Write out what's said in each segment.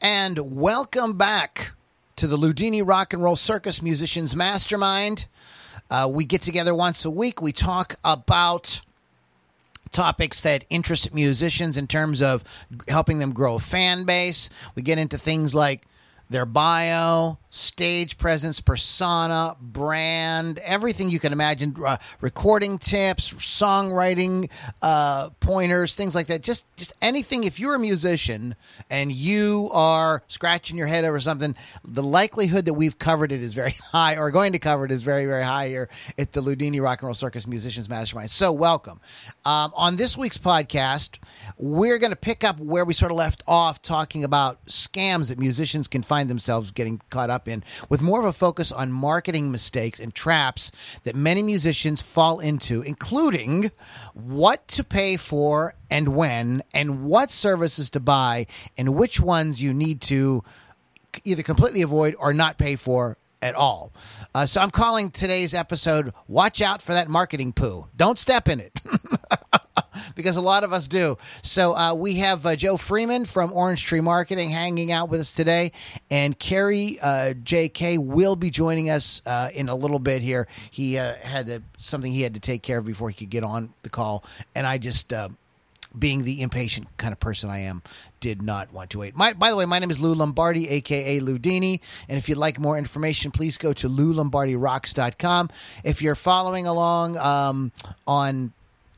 And welcome back to the Ludini Rock and Roll Circus Musicians Mastermind. We get together once a week. We talk about topics that interest musicians in terms of helping them grow a fan base. We get into things like their bio, stage presence, persona, brand, everything you can imagine, recording tips, songwriting pointers, things like that. Just anything. If you're a musician and you are scratching your head over something, the likelihood that we've covered it is very high, or going to cover it is very, very high here at the Ludini Rock and Roll Circus Musicians Mastermind. So welcome. On this week's podcast, we're going to pick up where we sort of left off, talking about scams that musicians can find themselves getting caught up in, with more of a focus on marketing mistakes and traps that many musicians fall into, including what to pay for and when, and what services to buy, and which ones you need to either completely avoid or not pay for at all. So I'm calling today's episode, Watch Out for That Marketing Poo. Don't step in it. Because a lot of us do. So we have Joe Freeman from Orange Tree Marketing hanging out with us today, and Kerry J.K. will be joining us in a little bit here. He had something he had to take care of before he could get on the call, and I just, being the impatient kind of person I am, did not want to wait. By the way, my name is Lou Lombardi, a.k.a. Ludini, and if you'd like more information, please go to loulombardirocks.com. If you're following along on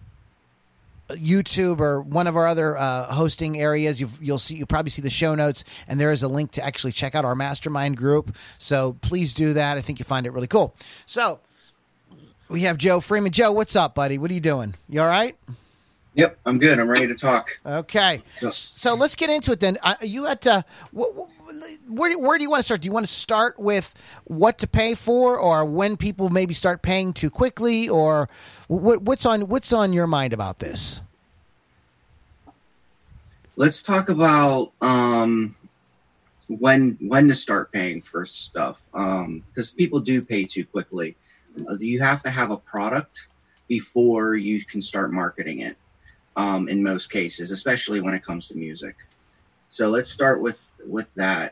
YouTube or one of our other hosting areas, you'll probably see the show notes, and there is a link to actually check out our mastermind group. So please do that. I think you find it really cool. So we have Joe Freeman. Joe, what's up, buddy? What are you doing? You all right? Yep, I'm good. I'm ready to talk. Okay. So let's get into it then. You at where do you want to start? Do you want to start with what to pay for, or when people maybe start paying too quickly, or what's on your mind about this? Let's talk about when to start paying for stuff, because people do pay too quickly. You have to have a product before you can start marketing it. In most cases, especially when it comes to music. So let's start with that.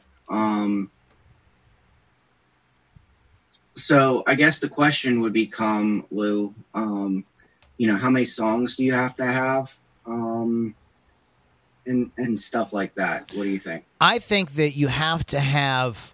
So I guess the question would become, Lou, how many songs do you have to have? And stuff like that. What do you think? I think that you have to have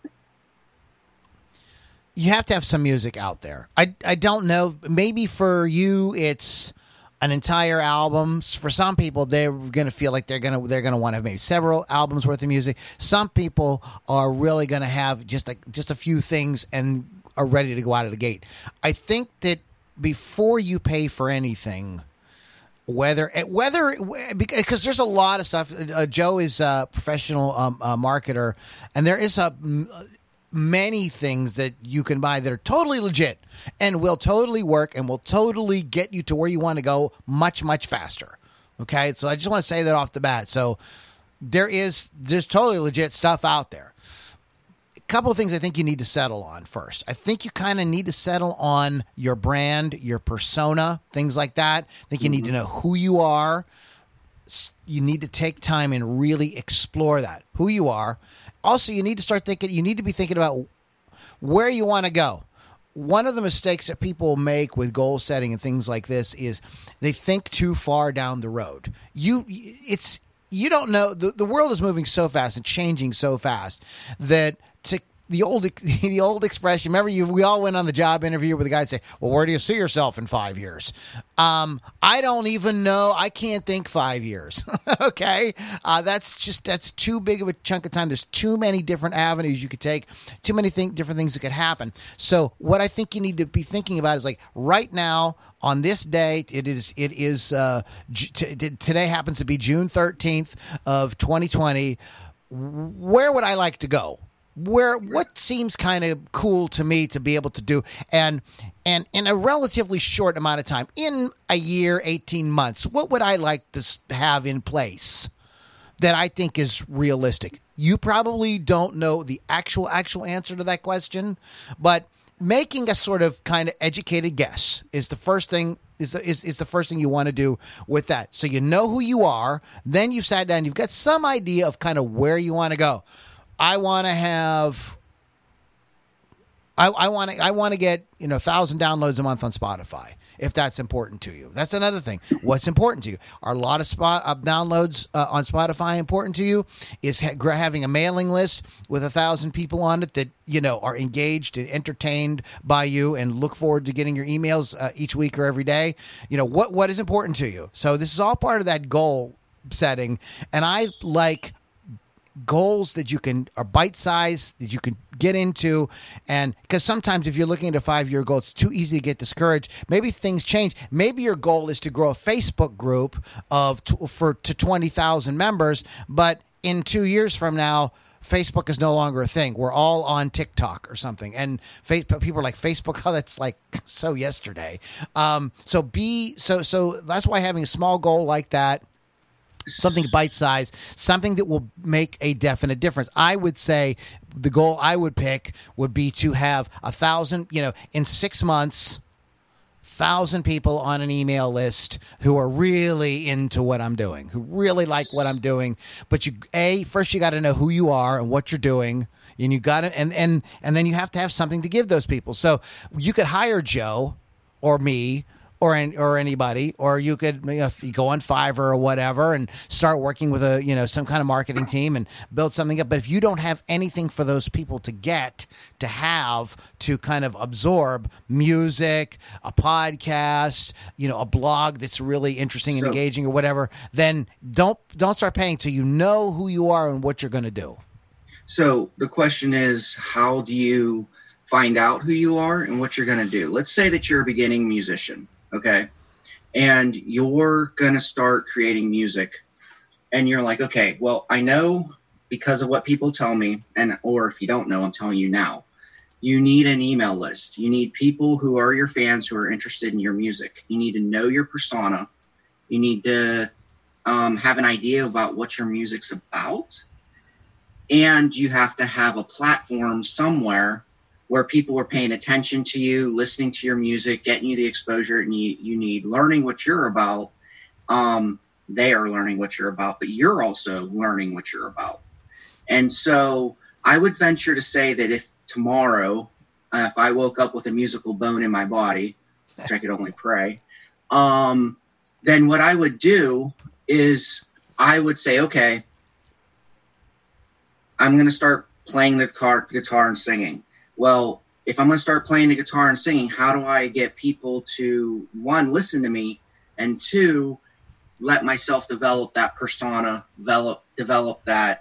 some music out there. I don't know. Maybe for you, it's an entire album. For some people, they're going to feel like they're going to want to have maybe several albums worth of music. Some people are really going to have just a few things and are ready to go out of the gate. I think that before you pay for anything, whether because there's a lot of stuff. Joe is a professional marketer, and there is many things that you can buy that are totally legit and will totally work and will totally get you to where you want to go much, much faster. Okay. So I just want to say that off the bat. So there's totally legit stuff out there. A couple of things I think you need to settle on first. I think you kind of need to settle on your brand, your persona, things like that. I think you need to know who you are. You need to take time and really explore that, who you are. Also, you need to be thinking about where you want to go. One of the mistakes that people make with goal setting and things like this is they think too far down the road. You don't know, the world is moving so fast and changing so fast that the old expression, remember we all went on the job interview where the guy say, well, where do you see yourself in 5 years? I don't even know. I can't think 5 years. Okay. That's too big of a chunk of time. There's too many different avenues you could take, too many different things that could happen. So what I think you need to be thinking about is, like, right now on this day, today happens to be June 13th of 2020. Where would I like to go? What seems kind of cool to me to be able to do, and in a relatively short amount of time, in a year, 18 months, what would I like to have in place that I think is realistic? You probably don't know the actual answer to that question, but making a sort of kind of educated guess is the first thing. Is the first thing you want to do with that. So you know who you are, then you've sat down, you've got some idea of kind of where you want to go. I want to have. I want to get 1,000 downloads a month on Spotify, if that's important to you. That's another thing. What's important to you? Are a lot of downloads on Spotify important to you? Is having a mailing list with 1,000 people on it that are engaged and entertained by you and look forward to getting your emails each week or every day? What is important to you? So this is all part of that goal setting, and I like goals that are bite size, that you can get into. And because sometimes if you're looking at a 5-year goal, it's too easy to get discouraged. Maybe things change. Maybe your goal is to grow a Facebook group to 20,000 members, but in 2 years from now, Facebook is no longer a thing. We're all on TikTok or something. And people are like, Facebook, oh, that's like so yesterday. So that's why having a small goal like that, something bite-sized, something that will make a definite difference. I would say the goal I would pick would be to have 1,000, in 6 months, 1,000 people on an email list who are really into what I'm doing, who really like what I'm doing. But first you got to know who you are and what you're doing. And you got to, and then you have to have something to give those people. So you could hire Joe or me or anybody, or you could you go on Fiverr or whatever and start working with some kind of marketing team and build something up. But if you don't have anything for those people to kind of absorb music, a podcast, a blog that's really interesting and engaging or whatever, then don't start paying till you know who you are and what you're going to do. So the question is, how do you find out who you are and what you're going to do? Let's say that you're a beginning musician. Okay. And you're going to start creating music and you're like, okay, well, I know because of what people tell me, or if you don't know, I'm telling you now, you need an email list. You need people who are your fans who are interested in your music. You need to know your persona. You need to have an idea about what your music's about. And you have to have a platform somewhere where people are paying attention to you, listening to your music, getting you the exposure and you need, learning what you're about. They are learning what you're about, but you're also learning what you're about. And so I would venture to say that if tomorrow, if I woke up with a musical bone in my body, which I could only pray, then what I would do is I would say, okay, I'm going to start playing the guitar and singing. Well, if I'm going to start playing the guitar and singing, how do I get people to, 1, listen to me, and 2, let myself develop that persona, develop that,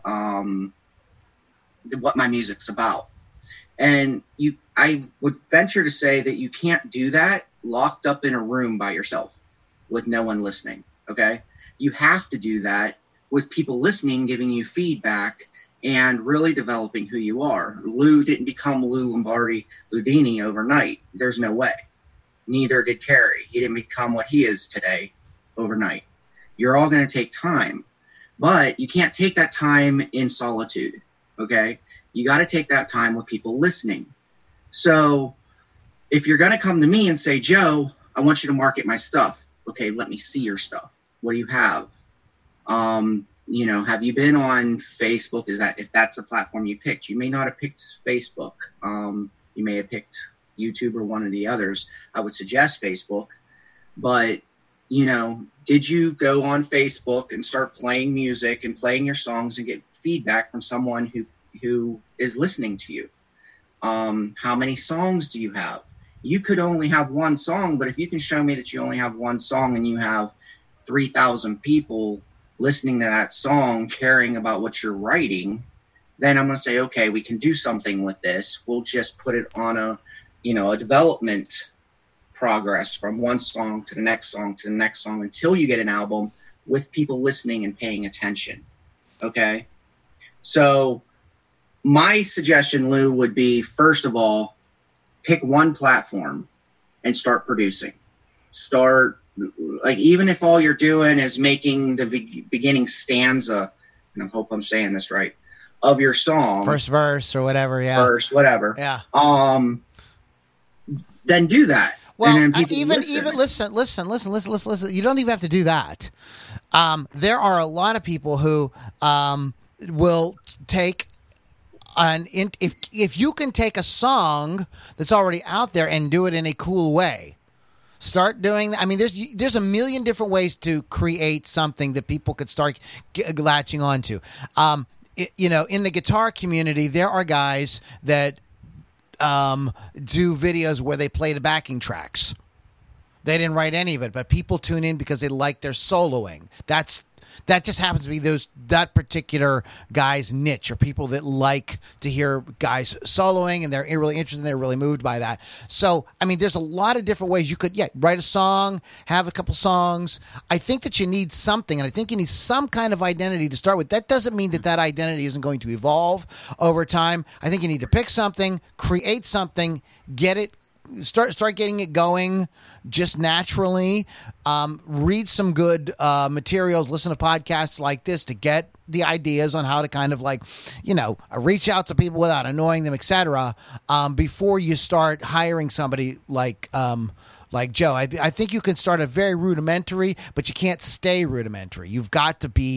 what my music's about. And I would venture to say that you can't do that locked up in a room by yourself with no one listening, okay? You have to do that with people listening, giving you feedback, and really developing who you are. Lou didn't become Lou Loudini overnight. There's no way. Neither did Carey. He didn't become what he is today overnight. You're all going to take time, but you can't take that time in solitude, okay? You got to take that time with people listening. So if you're going to come to me and say, Joe, I want you to market my stuff. Okay, let me see your stuff. What do you have? Have you been on Facebook? If that's the platform you picked? You may not have picked Facebook. You may have picked YouTube or one of the others. I would suggest Facebook. But, did you go on Facebook and start playing music and playing your songs and get feedback from someone who is listening to you? How many songs do you have? You could only have one song, but if you can show me that you only have one song and you have 3,000 people listening to that song, caring about what you're writing, then I'm going to say, okay, we can do something with this. We'll just put it on a development progress from one song to the next song to the next song until you get an album with people listening and paying attention. Okay. So my suggestion, Lou, would be, first of all, pick one platform and start producing. Even if all you're doing is making the beginning stanza, and I hope I'm saying this right, of your song, first verse or whatever, yeah, whatever, yeah, then do that. Well, and then even listen. You don't even have to do that. There are a lot of people who will take if you can take a song that's already out there and do it in a cool way, start doing that. I mean, there's a million different ways to create something that people could start latching onto. In the guitar community, there are guys that do videos where they play the backing tracks. They didn't write any of it, but people tune in because they like their soloing. That just happens to be that particular guy's niche, or people that like to hear guys soloing, and they're really interested and they're really moved by that. So, I mean, there's a lot of different ways you could, write a song, have a couple songs. I think that you need something, and I think you need some kind of identity to start with. That doesn't mean that identity isn't going to evolve over time. I think you need to pick something, create something, get it, start getting it going just naturally. Read some good materials, listen to podcasts like this to get the ideas on how to kind of reach out to people without annoying them, etc. Before you start hiring somebody like Joe. I think you can start a very rudimentary, but you can't stay rudimentary. You've got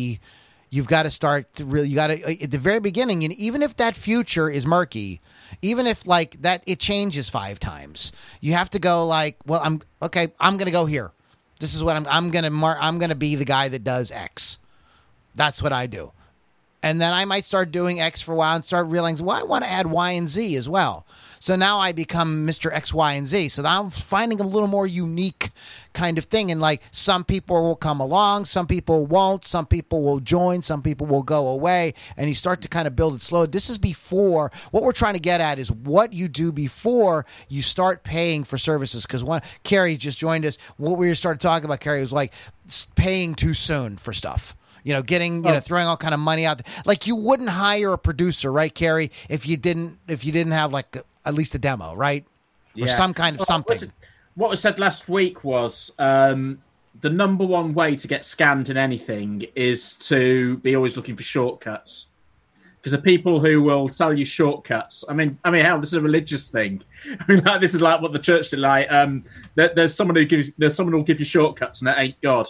to start really, at the very beginning, and even if that future is murky, even if it changes 5 times, you have to go I'm going to go here. This is what I'm going to be the guy that does X. That's what I do. And then I might start doing X for a while and start realizing, I want to add Y and Z as well. So now I become Mr. X, Y, and Z. So now I'm finding a little more unique kind of thing. And some people will come along, some people won't, some people will join, some people will go away. And you start to kind of build it slow. This is before, what we're trying to get at is what you do before you start paying for services. Because Carrie just joined us. What we started talking about, Carrie, was paying too soon for stuff. Throwing all kind of money out there. You wouldn't hire a producer, right, Carrie, if you didn't have at least a demo, right? Or some kind of something. What was said last week was the number one way to get scammed in anything is to be always looking for shortcuts. Because the people who will sell you shortcuts, I mean, hell, this is a religious thing. I mean, this is like what the church did. There's someone who'll give you shortcuts, and it ain't God.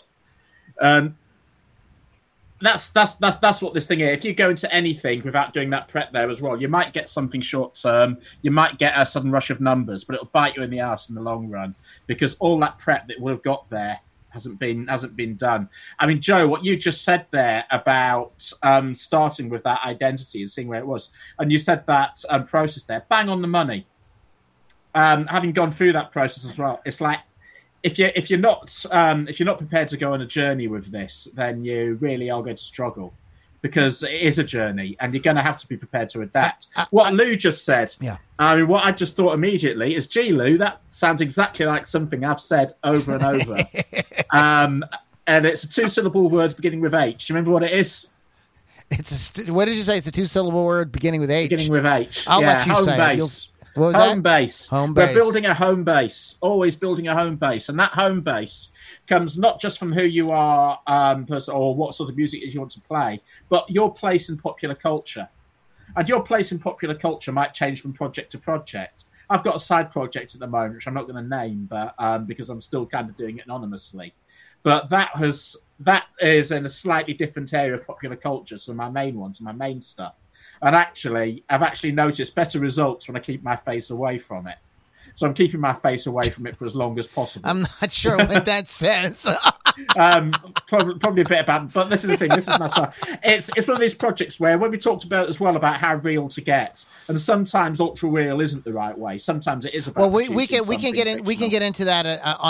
That's what this thing is. If you go into anything without doing that prep there as well, you might get something short term. You might get a sudden rush of numbers, but it'll bite you in the ass in the long run because all that prep that would have got there hasn't been done. I mean, Joe, what you just said there about starting with that identity and seeing where it was, and you said that process there, bang on the money. Having gone through that process as well, it's like, if you're not prepared to go on a journey with this, then you really are going to struggle, because it is a journey and you're going to have to be prepared to adapt. What Lou just said, I mean, what I just thought immediately is, gee, Lou, that sounds exactly like something I've said over and over. And it's a 2-syllable word beginning with H. Do you remember what it is? What did you say? It's a 2-syllable word beginning with H. Beginning with H. I'll let you home say base. What was home that? Base. Home base. We're building a home base, always building a home base. And that home base comes not just from who you are or what sort of music is you want to play, but your place in popular culture. And your place in popular culture might change from project to project. I've got a side project at the moment, which I'm not going to name, but because I'm still kind of doing it anonymously. But that is in a slightly different area of popular culture, so my main ones, my main stuff. And I've actually noticed better results when I keep my face away from it. So I'm keeping my face away from it for as long as possible. I'm not sure what that says. Probably a bit about, but this is the thing. This is my stuff. It's one of these projects where, when we talked about as well about how real to get, and sometimes ultra real isn't the right way. Sometimes it is about. Well, we can get into that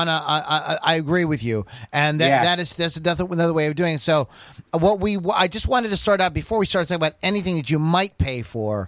I agree with you, and that's another way of doing it. So, I just wanted to start out before we start talking about anything that you might pay for.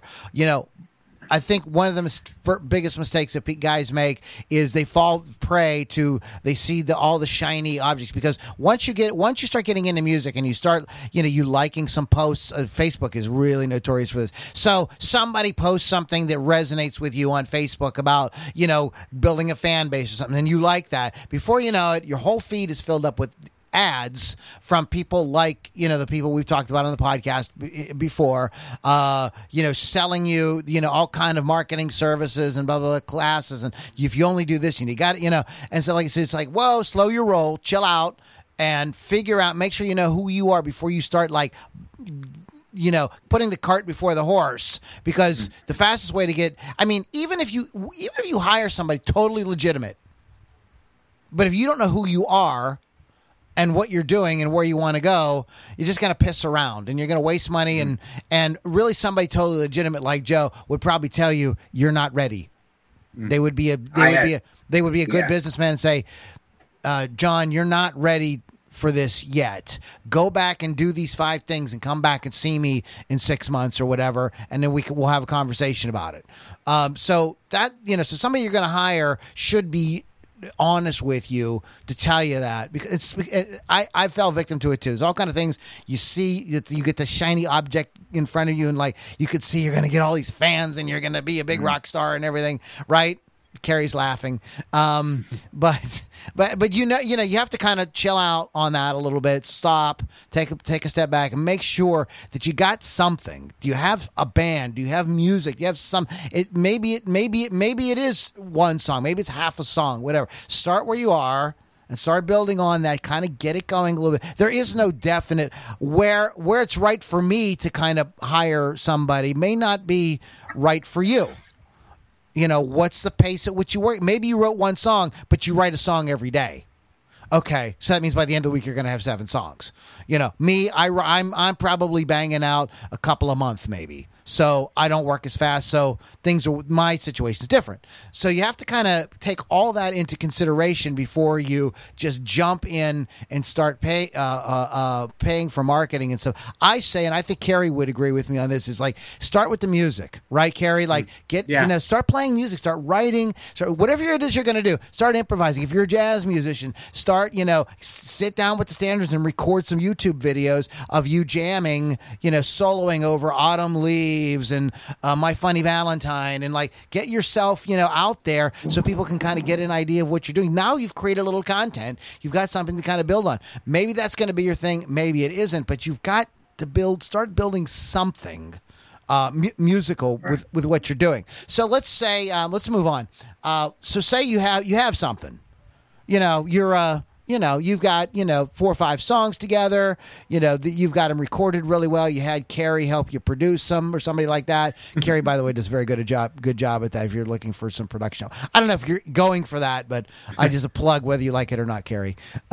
I think one of the biggest mistakes that guys make is they fall prey to, they see all the shiny objects, because once you start getting into music and you start, you liking some posts, Facebook is really notorious for this. So somebody posts something that resonates with you on Facebook about, building a fan base or something, and you like that. Before you know it, your whole feed is filled up with ads from people like, the people we've talked about on the podcast before, selling you, all kind of marketing services and blah, blah, blah, classes. And if you only do this, and you got it, and so like I said, it's like, whoa, slow your roll, chill out, and figure out, make sure you know who you are before you start putting the cart before the horse, because the fastest way to get, I mean, even if you hire somebody totally legitimate, but if you don't know who you are and what you're doing and where you want to go, you're just going to piss around and you're going to waste money. And really somebody totally legitimate like Joe would probably tell you you're not ready. They would be a good businessman and say, John, you're not ready for this yet. Go back and do these 5 things and come back and see me in 6 months or whatever, and then we'll have a conversation about it. So that, so somebody you're going to hire should be honest with you to tell you that, because I fell victim to it too. There's all kind of things you see, you get the shiny object in front of you, and like you could see you're going to get all these fans and you're going to be a big rock star and everything, right? Carrie's laughing. But you have to kind of chill out on that a little bit. Stop, take a step back, and make sure that you got something. Do you have a band? Do you have music? Do you have some? Maybe it is one song. Maybe it's half a song. Whatever. Start where you are and start building on that. Kind of get it going a little bit. There is no definite where it's right for me to kind of hire somebody may not be right for you. What's the pace at which you work? Maybe you wrote one song, but you write a song every day. Okay, so that means by the end of the week you're going to have 7 songs. Me, I'm probably banging out a couple a month, maybe. So I don't work as fast. So my situation is different. So you have to kind of take all that into consideration before you just jump in and start paying for marketing and stuff. I say, and I think Carrie would agree with me on this, is like start with the music, right, Carrie? Like start playing music, start writing, whatever it is you're going to do. Start improvising. If you're a jazz musician, start sit down with the standards and record some YouTube videos of you jamming, soloing over Autumn Leaves and My Funny Valentine, and like get yourself out there so people can kind of get an idea of what you're doing. Now you've created a little content, you've got something to kind of build on. Maybe that's going to be your thing, maybe it isn't, but you've got to start building something musical with what you're doing. So let's say let's move on. So say you have something, you've got, 4 or 5 songs together, you've got them recorded really well. You had Carrie help you produce them or somebody like that. Carrie, by the way, does a very good job at that if you're looking for some production. I don't know if you're going for that, but I just a plug whether you like it or not, Carrie.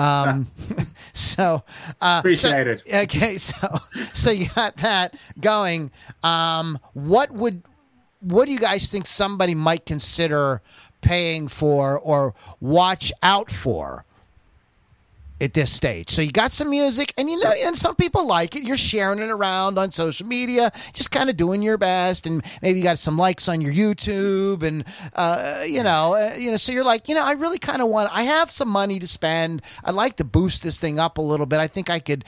Appreciate it. Okay, so you got that going. What do you guys think somebody might consider paying for or watch out for at this stage? So you got some music, and and some people like it. You're sharing it around on social media, just kind of doing your best, and maybe you got some likes on your YouTube, and so you're like, I really kind of I have some money to spend. I'd like to boost this thing up a little bit. I think I could,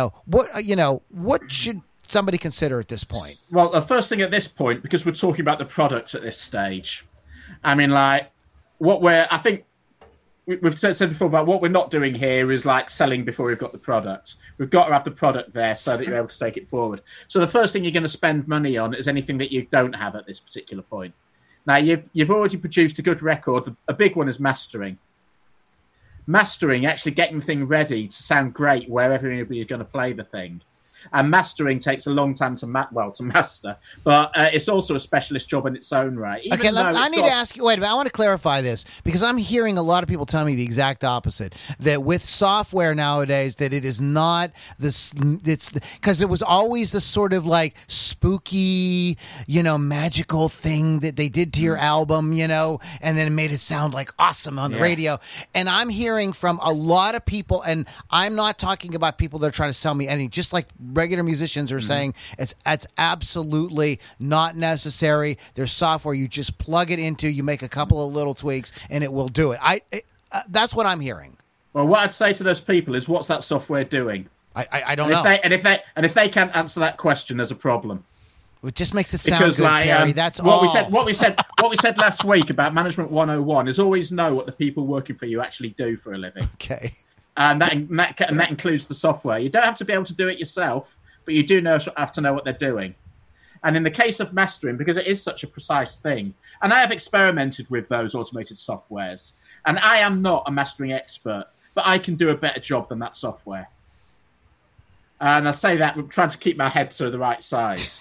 what should somebody consider at this point? Well, the first thing at this point, because we're talking about the product at this stage, I mean, like I think we've said before about what we're not doing here is like selling before we've got the product. We've got to have the product there so that you're able to take it forward. So the first thing you're going to spend money on is anything that you don't have at this particular point. Now, you've already produced a good record. A big one is mastering. Mastering, actually getting the thing ready to sound great wherever anybody's going to play the thing. And mastering takes a long time to master, but it's also a specialist job in its own right. Okay, I need to ask you. Wait a minute, I want to clarify this because I'm hearing a lot of people tell me the exact opposite. That with software nowadays, that it is not this. It's because it was always this sort of like spooky, magical thing that they did to your album, and then it made it sound like awesome on the radio. And I'm hearing from a lot of people, and I'm not talking about people that are trying to sell me anything, just like regular musicians are saying it's absolutely not necessary. There's software you just plug it into, you make a couple of little tweaks, and it will do it. That's what I'm hearing. Well, what I'd say to those people is, what's that software doing? I don't know. If they can't answer that question, there's a problem. It just makes it sound good, Carrie. That's what all. What we said last week about Management 101 is always know what the people working for you actually do for a living. Okay. And that includes the software. You don't have to be able to do it yourself, but you do have to know what they're doing. And in the case of mastering, because it is such a precise thing, and I have experimented with those automated softwares, and I am not a mastering expert, but I can do a better job than that software. And I say that I'm trying to keep my head to the right size.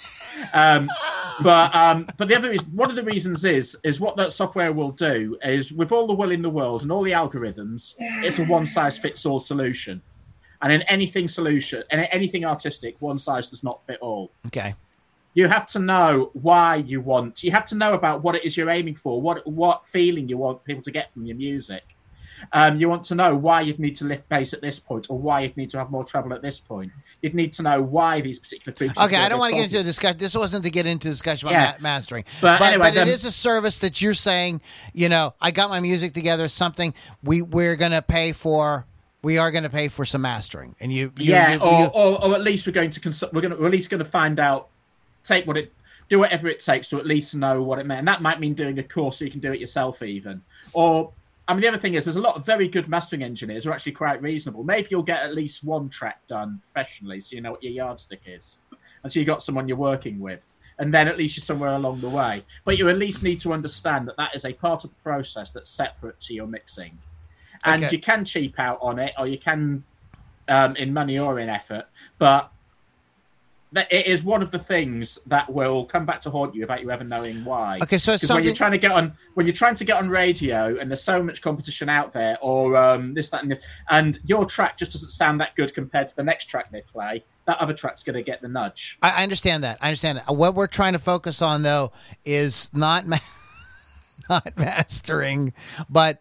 But the other is one of the reasons is what that software will do is with all the will in the world and all the algorithms, it's a one size fits all solution. And in anything artistic, one size does not fit all. Okay. You have to know why you have to know about what it is you're aiming for, what feeling you want people to get from your music. You want to know why you'd need to lift bass at this point or why you'd need to have more treble at this point. You'd need to know why these particular features. Okay, I don't want to get into a discussion. This wasn't to get into a discussion about mastering. But anyway, it is a service that you're saying, I got my music together, something we're going to pay for. We are going to pay for some mastering. And or at least we're at least going to find out, do whatever it takes to at least know what it meant. And that might mean doing a course so you can do it yourself even. Or the other thing is there's a lot of very good mastering engineers who are actually quite reasonable. Maybe you'll get at least one track done professionally so you know what your yardstick is. And so you got someone you're working with. And then at least you're somewhere along the way. But you at least need to understand that is a part of the process that's separate to your mixing. And you can cheap out on it, or you can in money or in effort. But it is one of the things that will come back to haunt you without you ever knowing why. Okay, so when you're trying to get on radio, and there's so much competition out there, or this, that, and this, and your track just doesn't sound that good compared to the next track they play, that other track's going to get the nudge. I understand that. What we're trying to focus on, though, is not mastering, but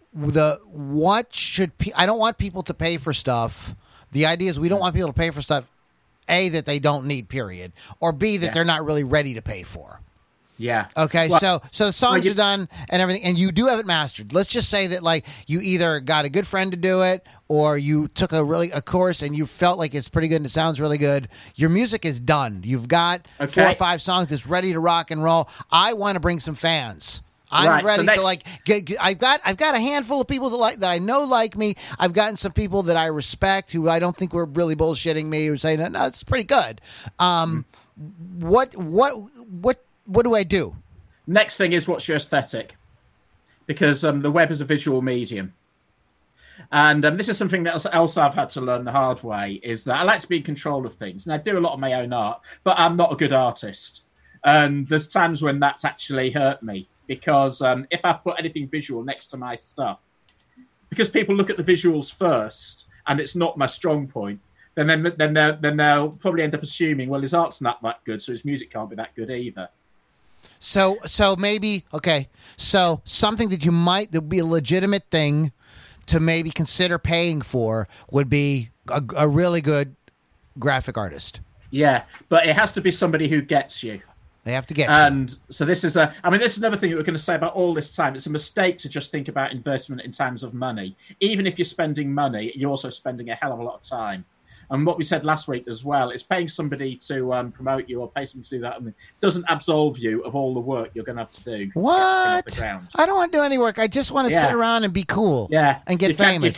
I don't want people to pay for stuff. The idea is we don't want people to pay for stuff, A, that they don't need, period, or B, that they're not really ready to pay for. Yeah. Okay. Well, so the songs are done and everything, and you do have it mastered. Let's just say that you either got a good friend to do it, or you took a course and you felt like it's pretty good and it sounds really good. Your music is done. You've got 4 or 5 songs that's ready to rock and roll. I want to bring some fans. I'm ready to I've got a handful of people that I know like me. I've gotten some people that I respect who I don't think were really bullshitting me or saying no, it's pretty good. What do I do? Next thing is what's your aesthetic, because the web is a visual medium. And this is something that else I've had to learn the hard way, is that I like to be in control of things, and I do a lot of my own art, but I'm not a good artist. And there's times when that's actually hurt me. Because if I put anything visual next to my stuff, because people look at the visuals first, and it's not my strong point, then they'll probably end up assuming, well, his art's not that good, so his music can't be that good either. So maybe so something that be a legitimate thing to maybe consider paying for would be a really good graphic artist. Yeah, but it has to be somebody who gets you. They have to get you. And so this is another thing that we're going to say about all this time. It's a mistake to just think about investment in terms of money. Even if you're spending money, you're also spending a hell of a lot of time. And what we said last week as well is paying somebody to promote you or pay somebody to do that doesn't absolve you of all the work you're going to have to do. What? To get this thing off the ground. I don't want to do any work. I just want to sit around and be cool. Yeah. And get famous.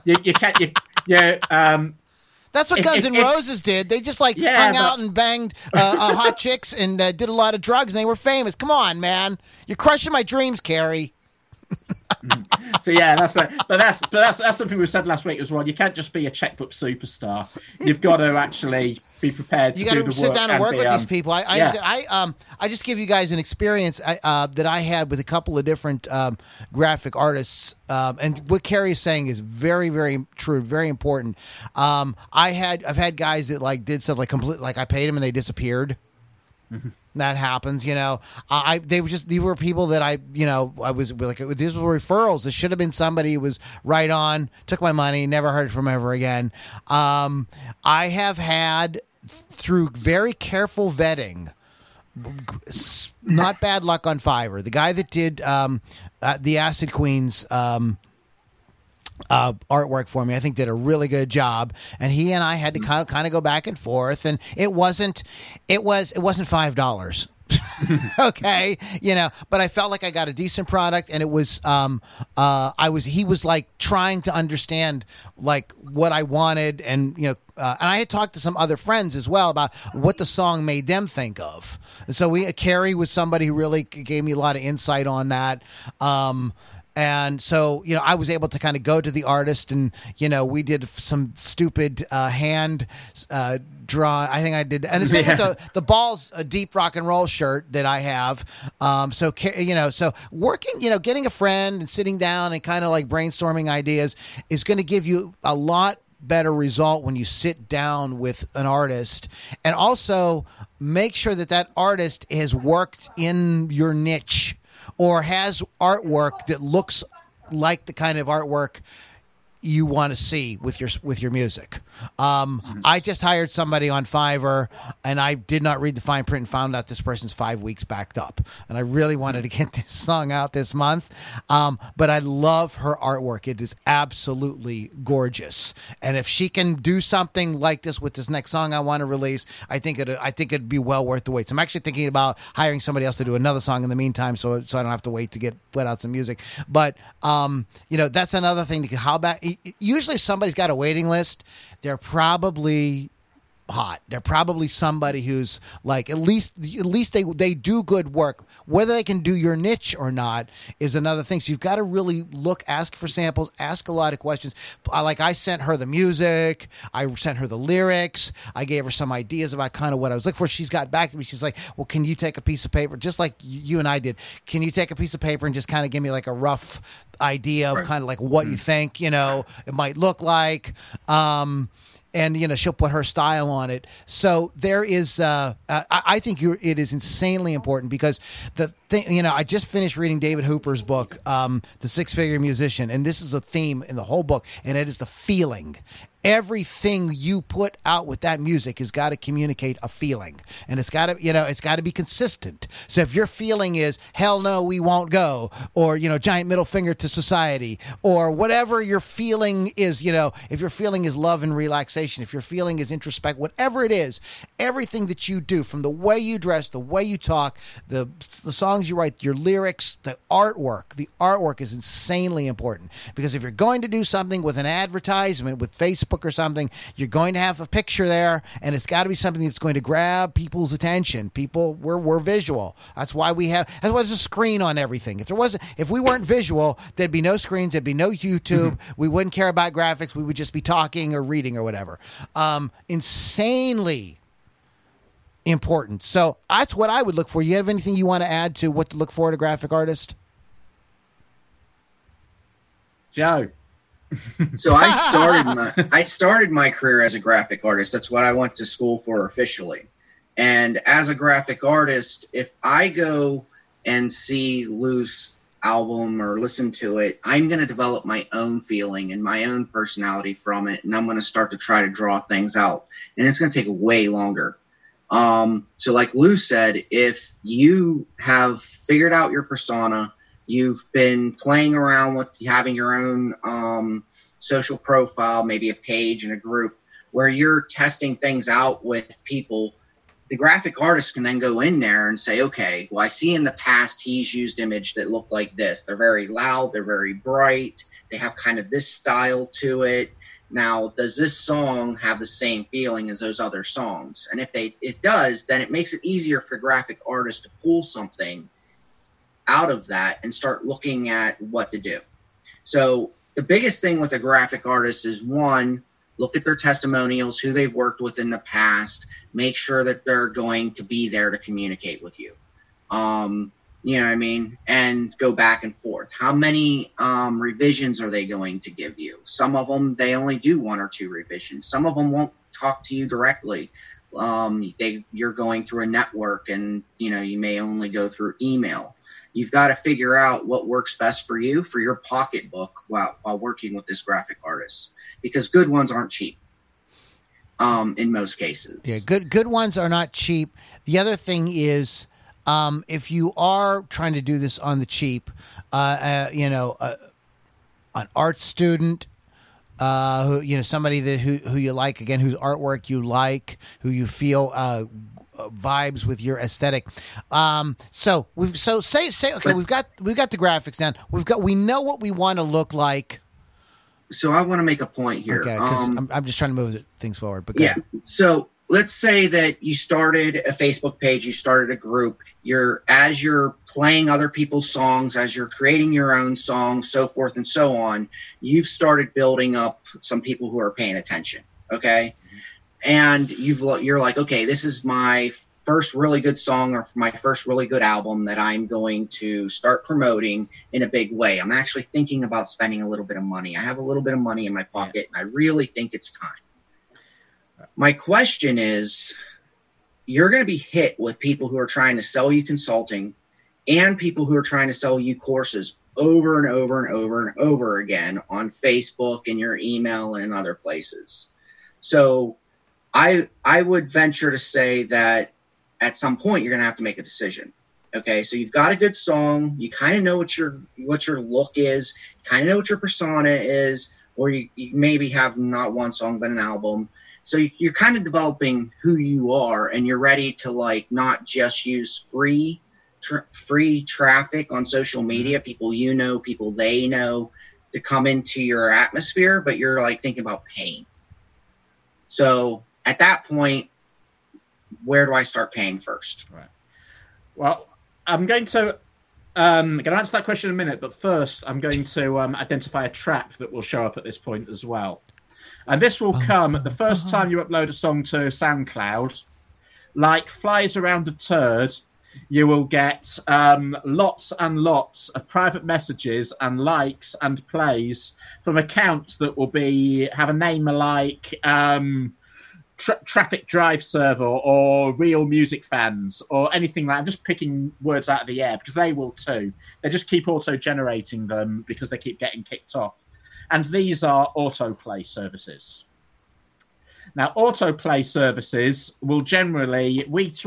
That's what Guns N' Roses did. They just hung out and banged hot chicks and did a lot of drugs, and they were famous. Come on, man! You're crushing my dreams, Carrie. So that's something we said last week as well. You can't just be a checkbook superstar. You've got to actually be prepared to do the work. You got to sit down and work with these people. I just give you guys an experience that I had with a couple of different graphic artists. And what Carrie is saying is very, very true, very important. I've had guys that did stuff I paid them and they disappeared. Mm-hmm. That happens, these were people that I was these were referrals. This should have been somebody who was right on, took my money, never heard from ever again. I have had, through very careful vetting, not bad luck on Fiverr. The guy that did the Acid Queens artwork for me, I think did a really good job, and he and I had to kind of go back and forth, and it wasn't $5. Okay, but I felt like I got a decent product, and it was he was trying to understand what I wanted, and and I had talked to some other friends as well about what the song made them think of. And so Carrie was somebody who really gave me a lot of insight on that. And so, I was able to kind of go to the artist and, we did some stupid hand draw. I think I did. And the same with the Balls Deep Rock and Roll shirt that I have. So working, getting a friend and sitting down and kind of like brainstorming ideas is going to give you a lot better result when you sit down with an artist, and also make sure that artist has worked in your niche or has artwork that looks like the kind of artwork you want to see with your music. I just hired somebody on Fiverr, and I did not read the fine print and found out this person's 5 weeks backed up. And I really wanted to get this song out this month. But I love her artwork. It is absolutely gorgeous. And if she can do something like this with this next song I want to release, I think it'd be well worth the wait. So I'm actually thinking about hiring somebody else to do another song in the meantime, so I don't have to wait to put out some music. But that's another thing. How about usually if somebody's got a waiting list, they're probably hot. They're probably somebody who's like, at least they do good work. Whether they can do your niche or not is another thing. So you've got to really ask for samples, ask a lot of questions. Like I sent her the music, I sent her the lyrics, I gave her some ideas about kind of what I was looking for. She's got back to me. She's like, well, can you take a piece of paper, just like you and I did? Can you take a piece of paper and just kind of give me like a rough idea of kind of like what you think, it might look like? And, she'll put her style on it. So there is, I think it is insanely important, because the thing, I just finished reading David Hooper's book, The Six-Figure Musician, and this is a theme in the whole book, and it is the feeling. Everything you put out with that music has got to communicate a feeling, and it's got to, it's got to be consistent. So if your feeling is hell no, we won't go, or giant middle finger to society, or whatever your feeling is, if your feeling is love and relaxation, if your feeling is introspect, whatever it is, everything that you do, from the way you dress, the way you talk, the songs you write, your lyrics, the artwork is insanely important, because if you're going to do something with an advertisement with Facebook or something, you're going to have a picture there, and it's got to be something that's going to grab people's attention. We're visual. That's why there's a screen on everything. If we weren't visual, there'd be no screens, there'd be no YouTube. We wouldn't care about graphics. We would just be talking or reading or whatever. Insanely important. So that's what I would look for. You have anything you want to add to what to look for at a graphic artist? Joe. So I started my career as a graphic artist. That's what I went to school for officially. And as a graphic artist, if I go and see Lou's album or listen to it, I'm going to develop my own feeling and my own personality from it, and I'm going to start to try to draw things out. And it's going to take way longer. So like Lou said, if you have figured out your persona, you've been playing around with having your own social profile, maybe a page and a group where you're testing things out with people, the graphic artist can then go in there and say, okay, well, I see in the past he's used image that look like this. They're very loud. They're very bright. They have kind of this style to it. Now, does this song have the same feeling as those other songs? And if it does, then it makes it easier for graphic artists to pull something out of that and start looking at what to do. So the biggest thing with a graphic artist is, one, look at their testimonials, who they've worked with in the past, make sure that they're going to be there to communicate with you. You know what I mean? And go back and forth. How many revisions are they going to give you? Some of them, they only do 1 or 2 revisions. Some of them won't talk to you directly. You're going through a network, and you may only go through email. You've got to figure out what works best for you, for your pocketbook, while working with this graphic artist, because good ones aren't cheap. In most cases, yeah, good ones are not cheap. The other thing is, if you are trying to do this on the cheap, an art student, somebody who you like, again, whose artwork you like, who you feel vibes with your aesthetic. So we've got the graphics down. We know what we want to look like. So I want to make a point here. Okay, because I'm just trying to move things forward. But yeah. So let's say that you started a Facebook page, you started a group. As you're playing other people's songs, as you're creating your own songs, so forth and so on, you've started building up some people who are paying attention. Okay. And you're like, okay, this is my first really good song or my first really good album that I'm going to start promoting in a big way. I'm actually thinking about spending a little bit of money. I have a little bit of money in my pocket, and I really think it's time. My question is, you're going to be hit with people who are trying to sell you consulting and people who are trying to sell you courses over and over and over and over again on Facebook and your email and other places. So I would venture to say that at some point you're going to have to make a decision. Okay, so you've got a good song, you kind of know what your look is, kind of know what your persona is, or you maybe have not one song but an album. So you're kind of developing who you are, and you're ready to like not just use free traffic on social media, people you know, people they know, to come into your atmosphere, but you're like thinking about paying. So at that point, where do I start paying first? Right. Well, I'm going to answer that question in a minute, but first I'm going to identify a trap that will show up at this point as well. And this will come the first time you upload a song to SoundCloud. Like flies around a turd, you will get lots and lots of private messages and likes and plays from accounts that will have a name like Traffic Drive Server or Real Music Fans or anything like that. I'm just picking words out of the air because they will too. They just keep auto-generating them because they keep getting kicked off. And these are autoplay services. Now, autoplay services will generally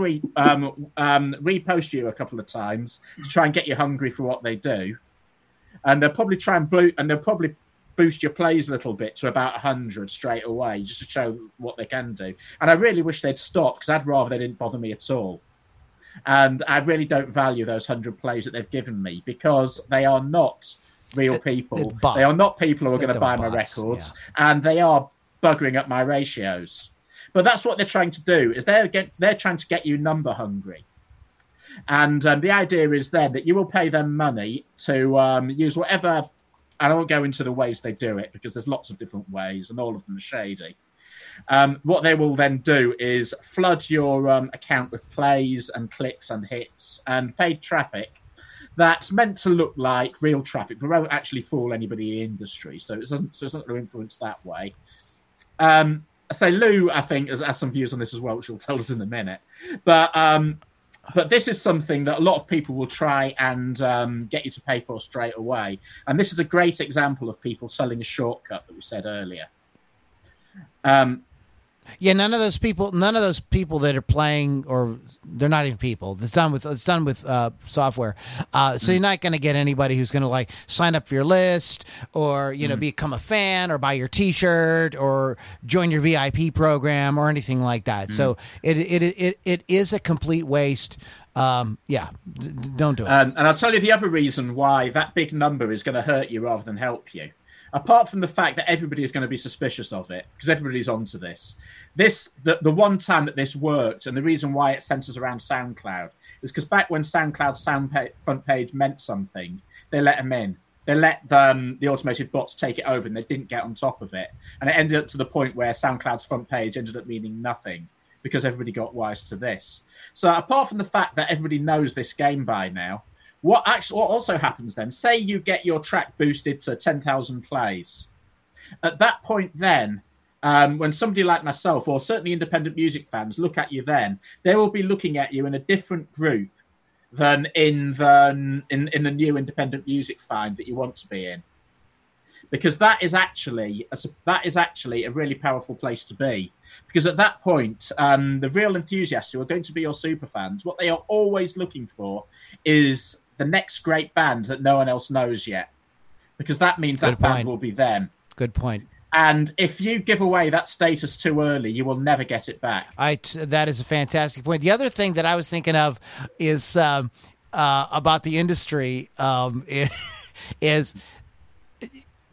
repost you a couple of times to try and get you hungry for what they do, and they'll probably boost your plays a little bit to about 100 straight away, just to show what they can do. And I really wish they'd stop, because I'd rather they didn't bother me at all. And I really don't value those 100 plays that they've given me, because they are not real people. They are not people who are going to buy my records, and they are buggering up my ratios. But that's what they're trying to do, is they're trying to get you number hungry. And the idea is then that you will pay them money to use whatever, and I won't go into the ways they do it because there's lots of different ways and all of them are shady. What they will then do is flood your account with plays and clicks and hits and paid traffic that's meant to look like real traffic, but won't actually fool anybody in the industry. So it's not going to influence that way. So Lou, I think, has some views on this as well, which he'll tell us in a minute. But this is something that a lot of people will try and get you to pay for straight away. And this is a great example of people selling a shortcut that we said earlier. None of those people that are playing, or they're not even people. It's done with software. So you're not going to get anybody who's going to like sign up for your list, or become a fan, or buy your T-shirt, or join your VIP program, or anything like that. So it is a complete waste. Don't do it. And I'll tell you the other reason why that big number is going to hurt you rather than help you. Apart from the fact that everybody is going to be suspicious of it, because everybody's onto this. The one time that this worked, and the reason why it centers around SoundCloud, is because back when SoundCloud's front page meant something, they let them in. They let the automated bots take it over, and they didn't get on top of it. And it ended up to the point where SoundCloud's front page ended up meaning nothing, because everybody got wise to this. So apart from the fact that everybody knows this game by now, what also happens then, say you get your track boosted to 10,000 plays. At that point then, when somebody like myself, or certainly independent music fans, look at you then, they will be looking at you in a different group than in the new independent music find that you want to be in. Because that is actually a really powerful place to be. Because at that point, the real enthusiasts who are going to be your super fans, what they are always looking for is the next great band that no one else knows yet, because that means that band will be them. Good point. And if you give away that status too early, you will never get it back. That is a fantastic point. The other thing that I was thinking of is about the industry is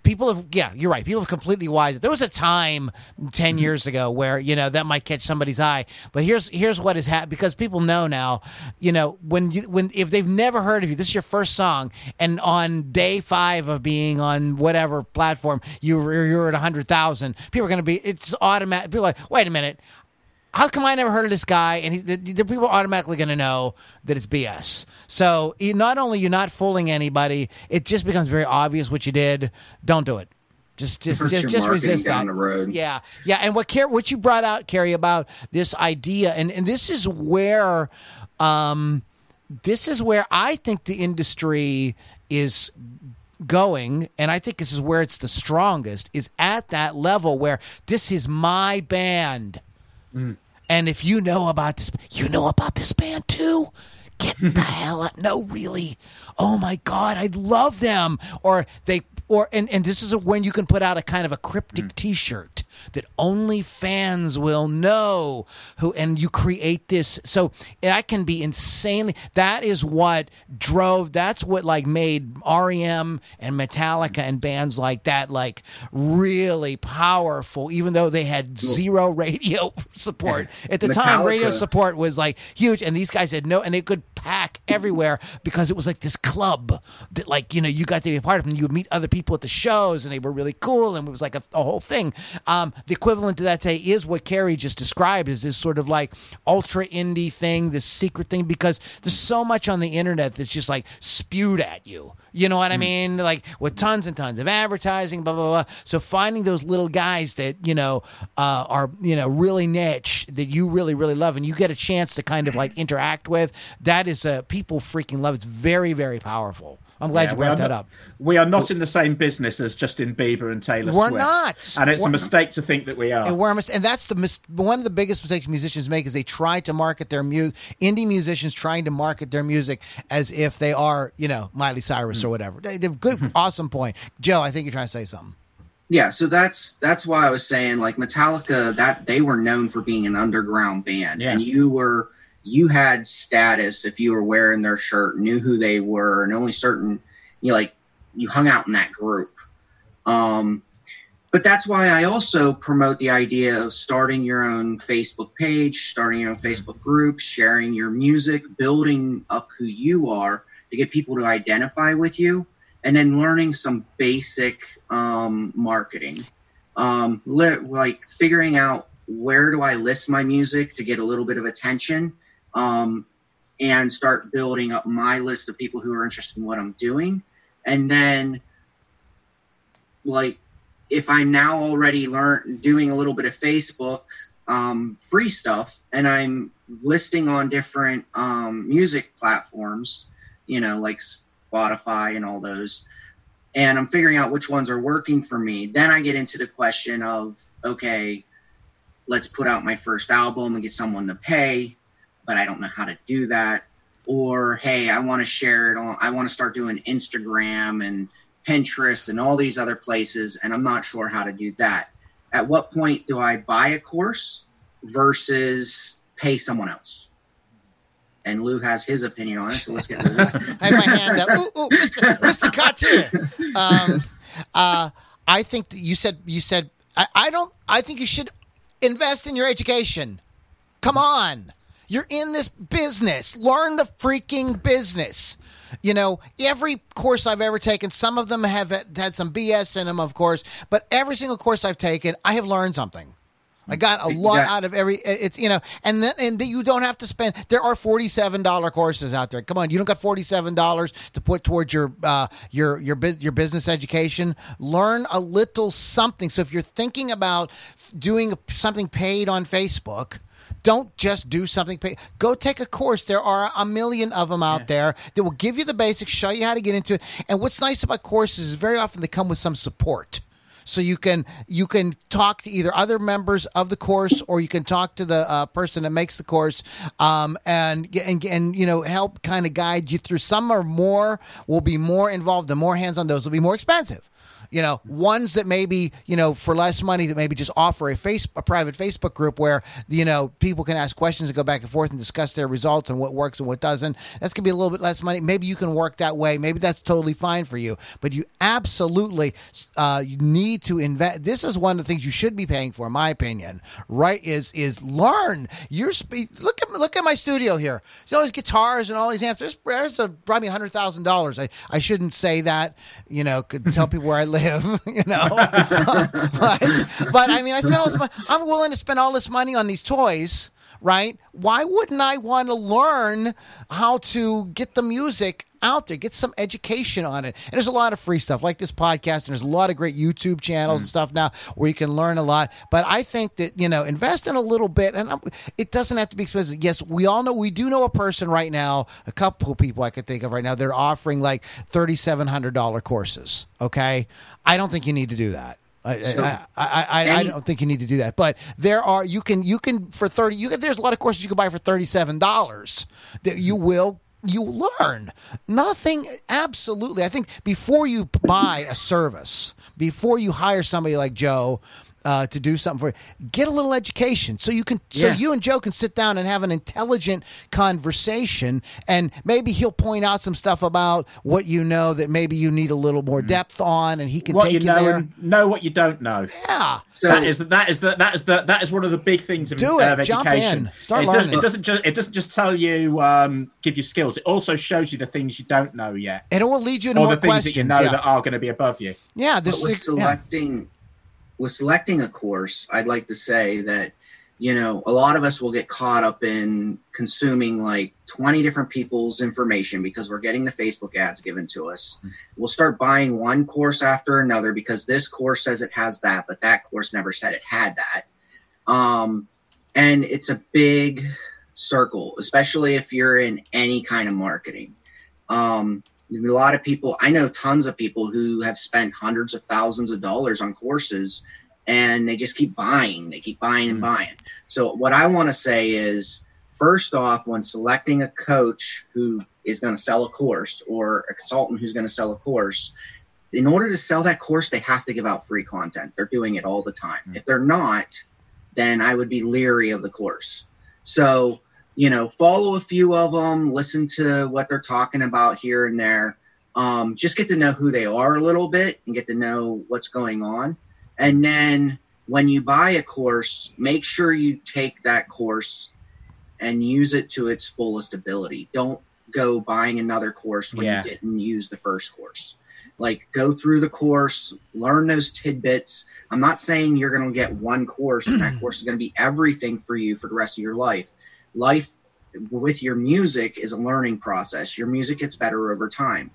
people have, yeah, you're right. People have completely wised. There was a time 10 years ago where, that might catch somebody's eye. But here's what has happened, because people know now, if they've never heard of you, this is your first song, and on day 5 of being on whatever platform, you're at 100,000, people are going to be, it's automatic. People are like, wait a minute. How come I never heard of this guy? And the people are automatically going to know that it's BS. So not only you're not fooling anybody, it just becomes very obvious what you did. Don't do it. Just resist down that. The road. Yeah. And what you brought out, Carrie, about this idea, and this is where I think the industry is going, and I think this is where it's the strongest, is at that level where this is my band. And if you know about this band too? Get the hell out. No, really. Oh my God, I love them. And this is when you can put out a kind of a cryptic T-shirt that only fans will know and you create this. So that can be insanely, that's what made REM and Metallica and bands like that, really powerful, even though they had zero radio support. At the time, radio support was huge, and these guys had and they could pack everywhere because it was this club that you got to be a part of, and you would meet other people at the shows, and they were really cool, and it was a whole thing. The equivalent to that today is what Carrie just described, is this sort of ultra indie thing, this secret thing, because there's so much on the internet that's just spewed at you. You know what I mean? With tons and tons of advertising, blah, blah, blah. So finding those little guys that, are, really niche, that you really, really love, and you get a chance to kind of interact with, that is people freaking love. It's very, very powerful. I'm glad you brought that up. We are not in the same business as Justin Bieber and Taylor Swift. We're not. And it's a mistake to think that we are. And that's one of the biggest mistakes musicians make, is they try to market their music, indie musicians trying to market their music as if they are, Miley Cyrus or whatever. They've good, awesome point. Joe, I think you're trying to say something. Yeah, so that's why I was saying, Metallica, that they were known for being an underground band, and you had status if you were wearing their shirt, knew who they were, and only certain, you hung out in that group. But that's why I also promote the idea of starting your own Facebook page, starting your own Facebook group, sharing your music, building up who you are to get people to identify with you, and then learning some basic marketing. Figuring out, where do I list my music to get a little bit of attention, and start building up my list of people who are interested in what I'm doing. And then, if I'm now already doing a little bit of Facebook free stuff, and I'm listing on different music platforms, like Spotify and all those, and I'm figuring out which ones are working for me, then I get into the question of, okay, let's put out my first album and get someone to pay, but I don't know how to do that. Or, hey, I want to share it I want to start doing Instagram and Pinterest and all these other places, and I'm not sure how to do that. At what point do I buy a course versus pay someone else? And Lou has his opinion on it, so let's get to this. I have my hand up. Ooh, Mr. Cartier. I think that you said I think you should invest in your education. Come on. You're in this business. Learn the freaking business. Every course I've ever taken, some of them have had some BS in them, of course, but every single course I've taken, I have learned something. I got a lot out of and you don't have to spend. There are $47 courses out there. Come on, you don't got $47 to put towards your business education. Learn a little something. So if you're thinking about doing something paid on Facebook, don't just do something paid. Go take a course. There are a million of them out there that will give you the basics, show you how to get into it. And what's nice about courses is very often they come with some support. So you can talk to either other members of the course, or you can talk to the person that makes the course, and help kind of guide you through. Some will be more involved, and more hands-on. Those will be more expensive. ones that maybe, for less money that maybe just offer a private Facebook group where, people can ask questions and go back and forth and discuss their results and what works and what doesn't. That's going to be a little bit less money. Maybe you can work that way. Maybe that's totally fine for you. But you absolutely you need to invest. This is one of the things you should be paying for, in my opinion, right, is learn. Look at my studio here. There's all these guitars and all these amps. There's probably $100,000. I shouldn't say that, could tell people where I live, but I mean, I spent all this money. I'm willing to spend all this money on these toys, right? Why wouldn't I want to learn how to get the music out there, get some education on it? And there's a lot of free stuff like this podcast, and there's a lot of great YouTube channels and stuff now where you can learn a lot. But I think that, invest in a little bit, and it doesn't have to be expensive. Yes, we do know a person right now, a couple of people I could think of right now, they're offering like $3,700 courses. Okay. I don't think you need to do that. I don't think you need to do that, but there's a lot of courses you can buy for $37 that you learn nothing. Absolutely. I think before you buy a service, before you hire somebody like Joe to do something for you, get a little education so you and Joe can sit down and have an intelligent conversation, and maybe he'll point out some stuff about what that maybe you need a little more depth on, and he can take you there. Know what you don't know. Yeah, so that is one of the big things of education. Jump in, start learning. It doesn't just tell you, give you skills. It also shows you the things you don't know yet, and it will lead you to more things questions that that are going to be above you. Yeah, with selecting a course, I'd like to say that, a lot of us will get caught up in consuming like 20 different people's information because we're getting the Facebook ads given to us. We'll start buying one course after another because this course says it has that, but that course never said it had that. And it's a big circle, especially if you're in any kind of marketing. A lot of people, I know tons of people who have spent hundreds of thousands of dollars on courses, and they just keep buying. They keep buying and buying. So what I want to say is, first off, when selecting a coach who is going to sell a course or a consultant who's going to sell a course, in order to sell that course, they have to give out free content. They're doing it all the time. If they're not, then I would be leery of the course. So, follow a few of them, listen to what they're talking about here and there. Just get to know who they are a little bit and get to know what's going on. And then when you buy a course, make sure you take that course and use it to its fullest ability. Don't go buying another course when you didn't use the first course. Like, go through the course, learn those tidbits. I'm not saying you're going to get one course and that course is going to be everything for you for the rest of your life. Life with your music is a learning process. Your music gets better over time.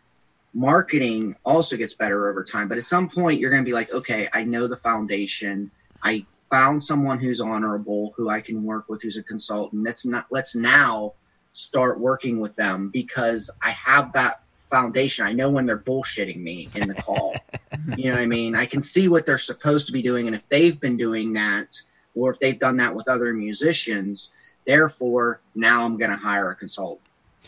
Marketing also gets better over time. But at some point, you're going to be like, okay, I know the foundation. I found someone who's honorable, who I can work with, who's a consultant. Let's now start working with them because I have that foundation. I know when they're bullshitting me in the call. You know what I mean? I can see what they're supposed to be doing. And if they've been doing that, or if they've done that with other musicians, therefore, now I'm going to hire a consultant.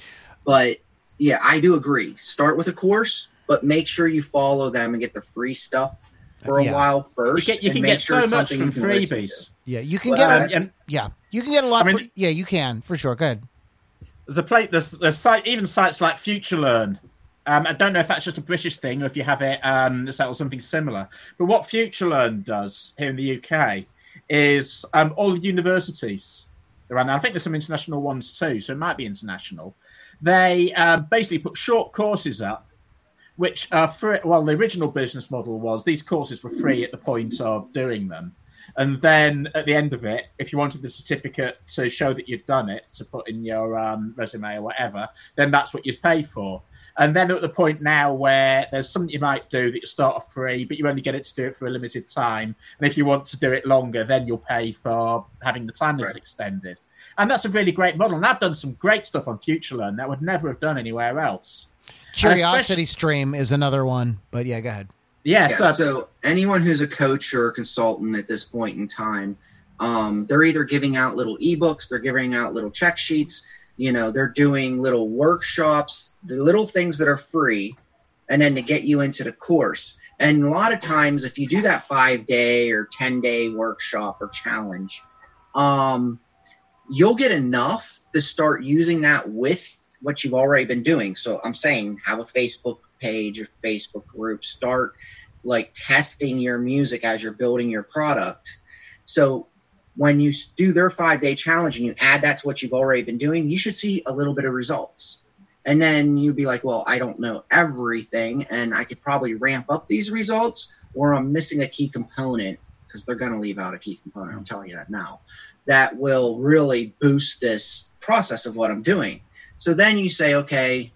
But yeah, I do agree. Start with a course, but make sure you follow them and get the free stuff for a while first. You can get so much from freebies. Yeah, you can get you can get a lot. You can for sure. Good. There's sites like FutureLearn. I don't know if that's just a British thing or if you have it or something similar. But what FutureLearn does here in the UK is all the universities around. I think there's some international ones too, so it might be international. They basically put short courses up, which are free. Well, the original business model was these courses were free at the point of doing them. And then at the end of it, if you wanted the certificate to show that you'd done it, to put in your resume or whatever, then that's what you'd pay for. And then at the point now where there's something you might do that you start off free, but you only get it to do it for a limited time. And if you want to do it longer, then you'll pay for having the time limit extended. And that's a really great model. And I've done some great stuff on FutureLearn that I would never have done anywhere else. Curiosity Stream is another one. But yeah, go ahead. So anyone who's a coach or a consultant at this point in time, they're either giving out little ebooks, they're giving out little check sheets, they're doing little workshops, the little things that are free, and then to get you into the course. And a lot of times, if you do that 5-day or 10-day workshop or challenge, you'll get enough to start using that with what you've already been doing. So I'm saying have a Facebook page, a Facebook group, start like testing your music as you're building your product. So when you do their 5-day challenge and you add that to what you've already been doing, you should see a little bit of results. And then you'd be like, well, I don't know everything, and I could probably ramp up these results, or I'm missing a key component, because they're going to leave out a key component. I'm telling you that now. That will really boost this process of what I'm doing. So then you say, okay,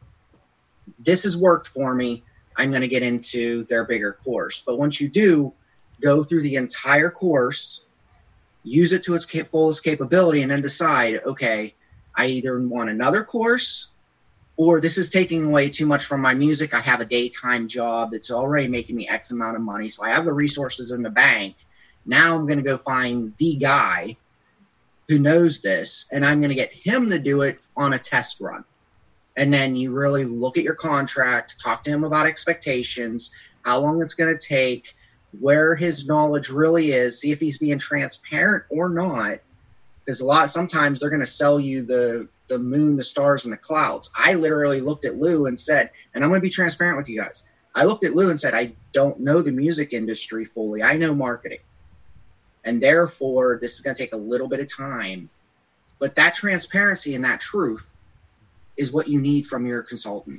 this has worked for me. I'm going to get into their bigger course. But once you do, go through the entire course, use it to its fullest capability, and then decide, okay, I either want another course, or this is taking away too much from my music. I have a daytime job that's already making me X amount of money, so I have the resources in the bank. Now I'm going to go find the guy who knows this, and I'm going to get him to do it on a test run. And then you really look at your contract, talk to him about expectations, how long it's going to take, where his knowledge really is, see if he's being transparent or not. Because sometimes they're going to sell you the moon, the stars, and the clouds. I literally looked at Lou and said, and I'm going to be transparent with you guys. I looked at Lou and said, I don't know the music industry fully. I know marketing. And therefore, this is going to take a little bit of time. But that transparency and that truth is what you need from your consultant.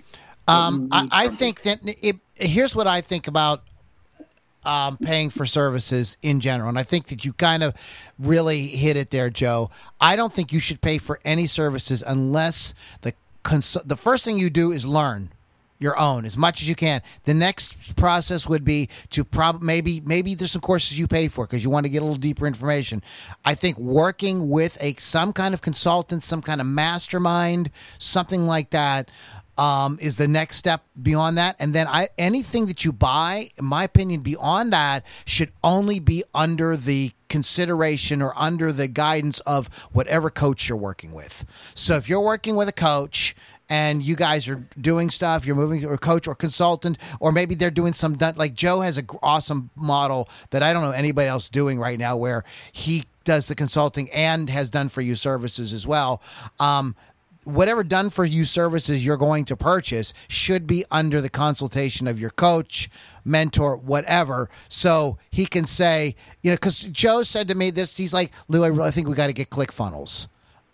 I think that here's what I think about paying for services in general. And I think that you kind of really hit it there, Joe. I don't think you should pay for any services unless the first thing you do is learn your own as much as you can. The next process would be to maybe there's some courses you pay for because you want to get a little deeper information. I think working with some kind of consultant, some kind of mastermind, something like that, is the next step beyond that. And then anything that you buy, in my opinion, beyond that should only be under the consideration or under the guidance of whatever coach you're working with. So if you're working with a coach and you guys are doing stuff, you're moving to a coach or consultant, or maybe they're doing like Joe has an awesome model that I don't know anybody else doing right now where he does the consulting and has done for you services as well. Whatever done for you services you're going to purchase should be under the consultation of your coach, mentor, whatever. So he can say, because Joe said to me this, he's like, Lou, I really think we got to get ClickFunnels.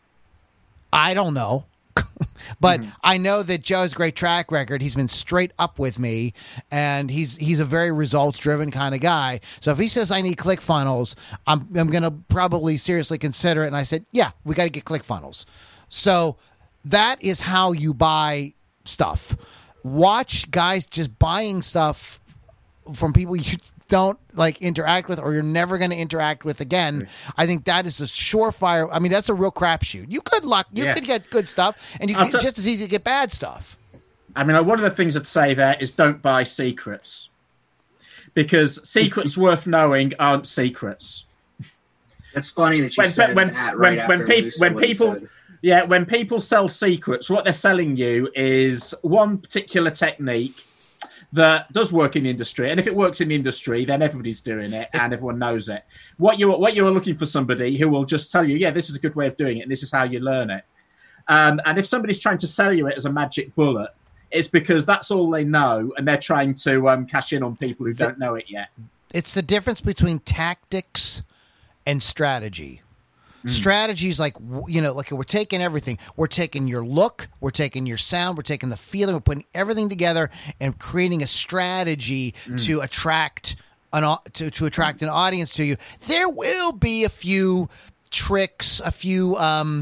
I don't know. But I know that Joe's great track record. He's been straight up with me, and he's a very results-driven kind of guy. So if he says I need ClickFunnels, I'm going to probably seriously consider it. And I said, yeah, we got to get ClickFunnels. So that is how you buy stuff. Watch guys just buying stuff from people you don't interact with, or you're never going to interact with again. I think that is a surefire. I mean, that's a real crapshoot. You could could get good stuff, and you can just as easy to get bad stuff. I mean, one of the things I'd say there is don't buy secrets, because secrets worth knowing aren't secrets. It's funny that you said that right after when people. Yeah, when people sell secrets, what they're selling you is one particular technique that does work in the industry. And if it works in the industry, then everybody's doing it and everyone knows it. What you are looking for somebody who will just tell you, yeah, this is a good way of doing it and this is how you learn it. And if somebody's trying to sell you it as a magic bullet, it's because that's all they know and they're trying to cash in on people who don't know it yet. It's the difference between tactics and strategy. Strategies like we're taking everything. We're taking your look, we're taking your sound, we're taking the feeling, we're putting everything together and creating a strategy to attract to attract an audience to you. There will be a few tricks, a few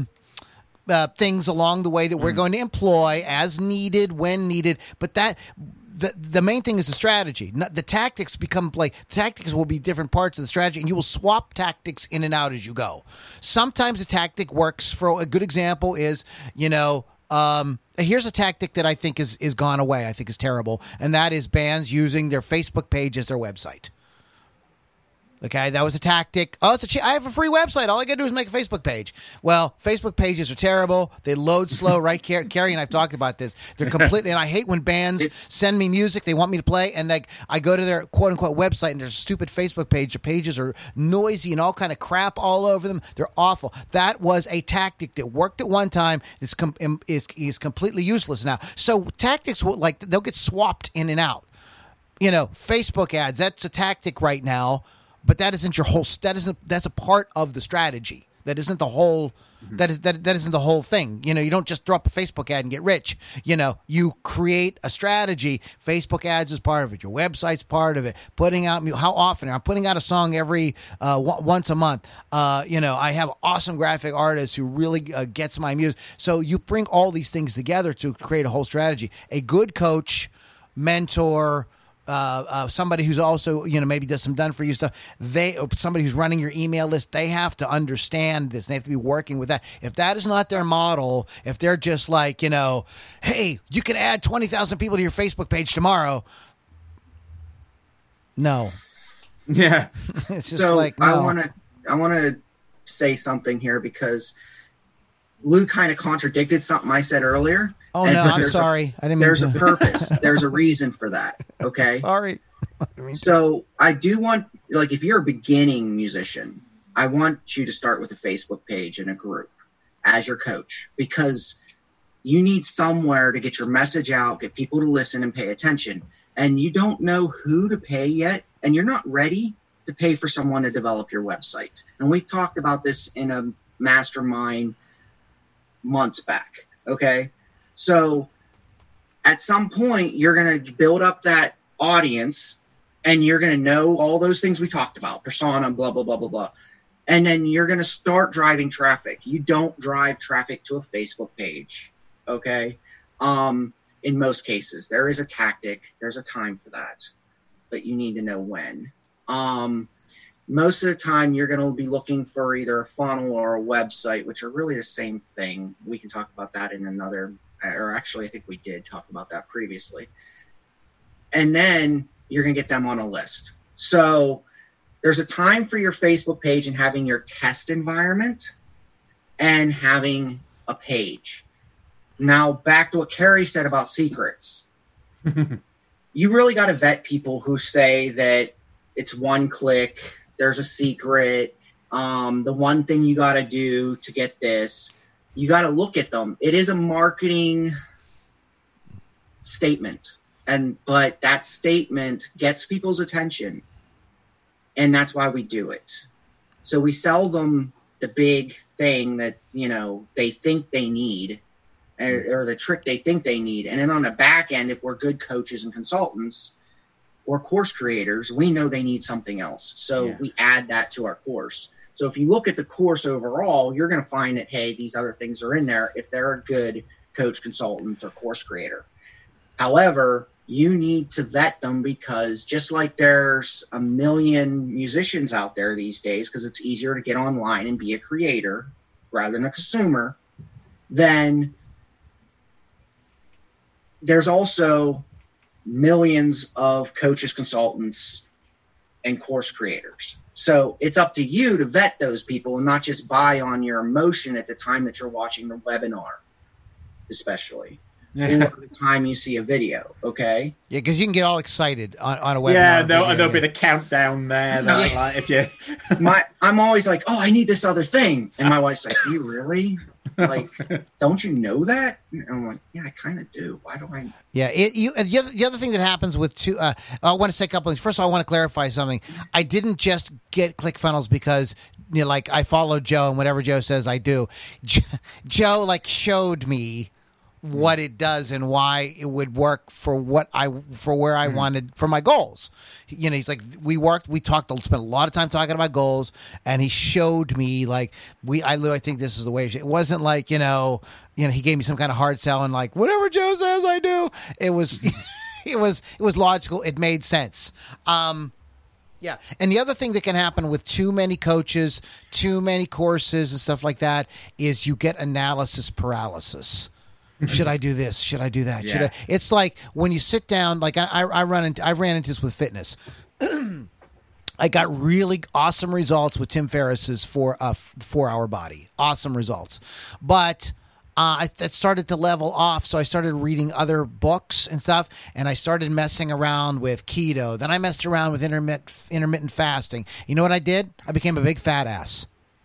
things along the way that we're going to employ as needed, when needed, but the main thing is the strategy. The tactics tactics will be different parts of the strategy, and you will swap tactics in and out as you go. Sometimes a tactic works. For a good example is, here's a tactic that I think is gone away. I think is terrible, and that is bands using their Facebook page as their website. Okay, that was a tactic. Oh, I have a free website. All I got to do is make a Facebook page. Well, Facebook pages are terrible. They load slow, right? Carrie and I've talked about this. They're completely, and I hate when bands send me music they want me to play, and like I go to their quote unquote website and there's a stupid Facebook page. The pages are noisy and all kind of crap all over them. They're awful. That was a tactic that worked at one time. Is completely useless now. So tactics will they'll get swapped in and out. Facebook ads. That's a tactic right now. But that isn't your whole. That's a part of the strategy. That isn't the whole. That isn't the whole thing. You don't just throw up a Facebook ad and get rich. You create a strategy. Facebook ads is part of it. Your website's part of it. Putting out how often? I'm putting out a song every once a month. I have awesome graphic artists who really gets my music. So you bring all these things together to create a whole strategy. A good coach, mentor. Somebody who's also, maybe does some done for you stuff. Somebody who's running your email list, they have to understand this. They have to be working with that. If that is not their model, if they're just like, hey, you can add 20,000 people to your Facebook page tomorrow. No. Yeah. It's just no. I want to say something here because Lou kind of contradicted something I said earlier. Oh, no, I'm sorry. I didn't mean There's a purpose. There's a reason for that. Okay. Sorry. So I do want, if you're a beginning musician, I want you to start with a Facebook page and a group as your coach, because you need somewhere to get your message out, get people to listen and pay attention. And you don't know who to pay yet, and you're not ready to pay for someone to develop your website. And we've talked about this in a mastermind months back. Okay. So at some point, you're going to build up that audience and you're going to know all those things we talked about, persona, blah, blah, blah, blah, blah. And then you're going to start driving traffic. You don't drive traffic to a Facebook page. Okay. In most cases, there is a tactic. There's a time for that, but you need to know when. Most of the time, you're going to be looking for either a funnel or a website, which are really the same thing. We can talk about that in another, or actually, I think we did talk about that previously. And then you're going to get them on a list. So there's a time for your Facebook page and having your test environment and having a page. Now, back to what Carrie said about secrets. You really got to vet people who say that it's one click, there's a secret, the one thing you got to do to get this. You got to look at them. It is a marketing statement, but that statement gets people's attention, and that's why we do it. So we sell them the big thing that they think they need, or the trick they think they need, and then on the back end, if we're good coaches and consultants or course creators, we know they need something else. So we add that to our course. So if you look at the course overall, you're going to find that, hey, these other things are in there if they're a good coach, consultant, or course creator. However, you need to vet them, because just like there's a million musicians out there these days, because it's easier to get online and be a creator rather than a consumer, then there's also millions of coaches, consultants, and course creators. So it's up to you to vet those people and not just buy on your emotion at the time that you're watching the webinar, especially. Or the time you see a video, okay? Yeah, because you can get all excited on a webinar. Yeah, there'll be the countdown there. Like, if you... I'm always like, oh, I need this other thing. And my wife's like, do you really? Like, don't you know that? And I'm like, yeah, I kind of do. Why do I? Yeah, the other thing that happens with I want to say a couple things. First of all, I want to clarify something. I didn't just get ClickFunnels because I follow Joe, and whatever Joe says, I do. Joe showed me what it does and why it would work for where I wanted for my goals. He's like, we talked, spent a lot of time talking about goals, and he showed me I think this is the way. It wasn't like, he gave me some kind of hard sell and like, whatever Joe says I do. It was, it was logical. It made sense. Yeah. And the other thing that can happen with too many coaches, too many courses and stuff like that is you get analysis paralysis. Should I do this? Should I do that? Yeah. It's like when you sit down, like I've ran into this with fitness. I got really awesome results with Tim Ferriss's 4-Hour Body. Awesome results. But that started to level off, so I started reading other books and stuff, and I started messing around with keto. Then I messed around with intermittent fasting. You know what I did? I became a big fat ass.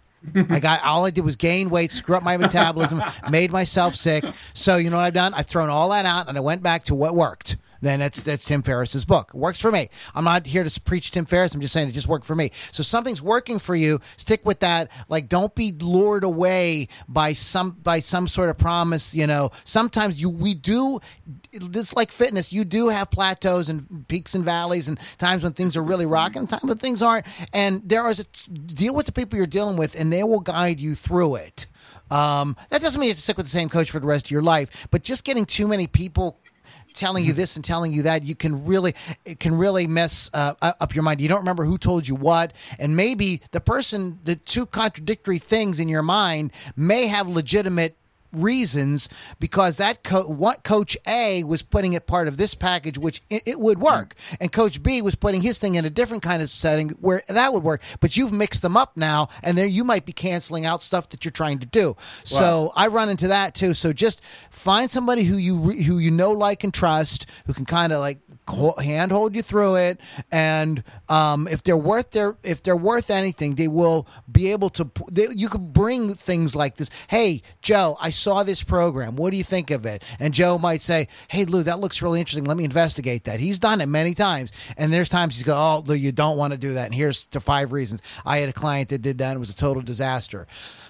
All I did was gain weight, screw up my metabolism, made myself sick. So you know what I've done? I've thrown all that out, and I went back to what worked. Then that's Tim Ferriss's book. It works for me. I'm not here to preach Tim Ferriss. I'm just saying it just worked for me. So something's working for you. Stick with that. Like, don't be lured away by some sort of promise. You know, sometimes we do. This like fitness. You do have plateaus and peaks and valleys, and times when things are really rocking, and times when things aren't. And deal with the people you're dealing with, and they will guide you through it. That doesn't mean you have to stick with the same coach for the rest of your life, but just getting too many people telling you this and telling you that, it can really mess up your mind. You don't remember who told you what, and maybe the two contradictory things in your mind may have legitimate reasons, because that Coach A was putting it part of this package, which it would work, and Coach B was putting his thing in a different kind of setting where that would work, but you've mixed them up now, and there you might be canceling out stuff that you're trying to do. Wow. So I run into that too. So just find somebody who you know, like, and trust, who can kind of like handhold you through it, and if they're worth anything, they will be able to. You can bring things like this. Hey, Joe, I saw this program. What do you think of it? And Joe might say, hey, Lou, that looks really interesting. Let me investigate that. He's done it many times, and there's times he's go, oh, Lou, you don't want to do that, and here's the 5 reasons. I had a client that did that, and it was a total disaster.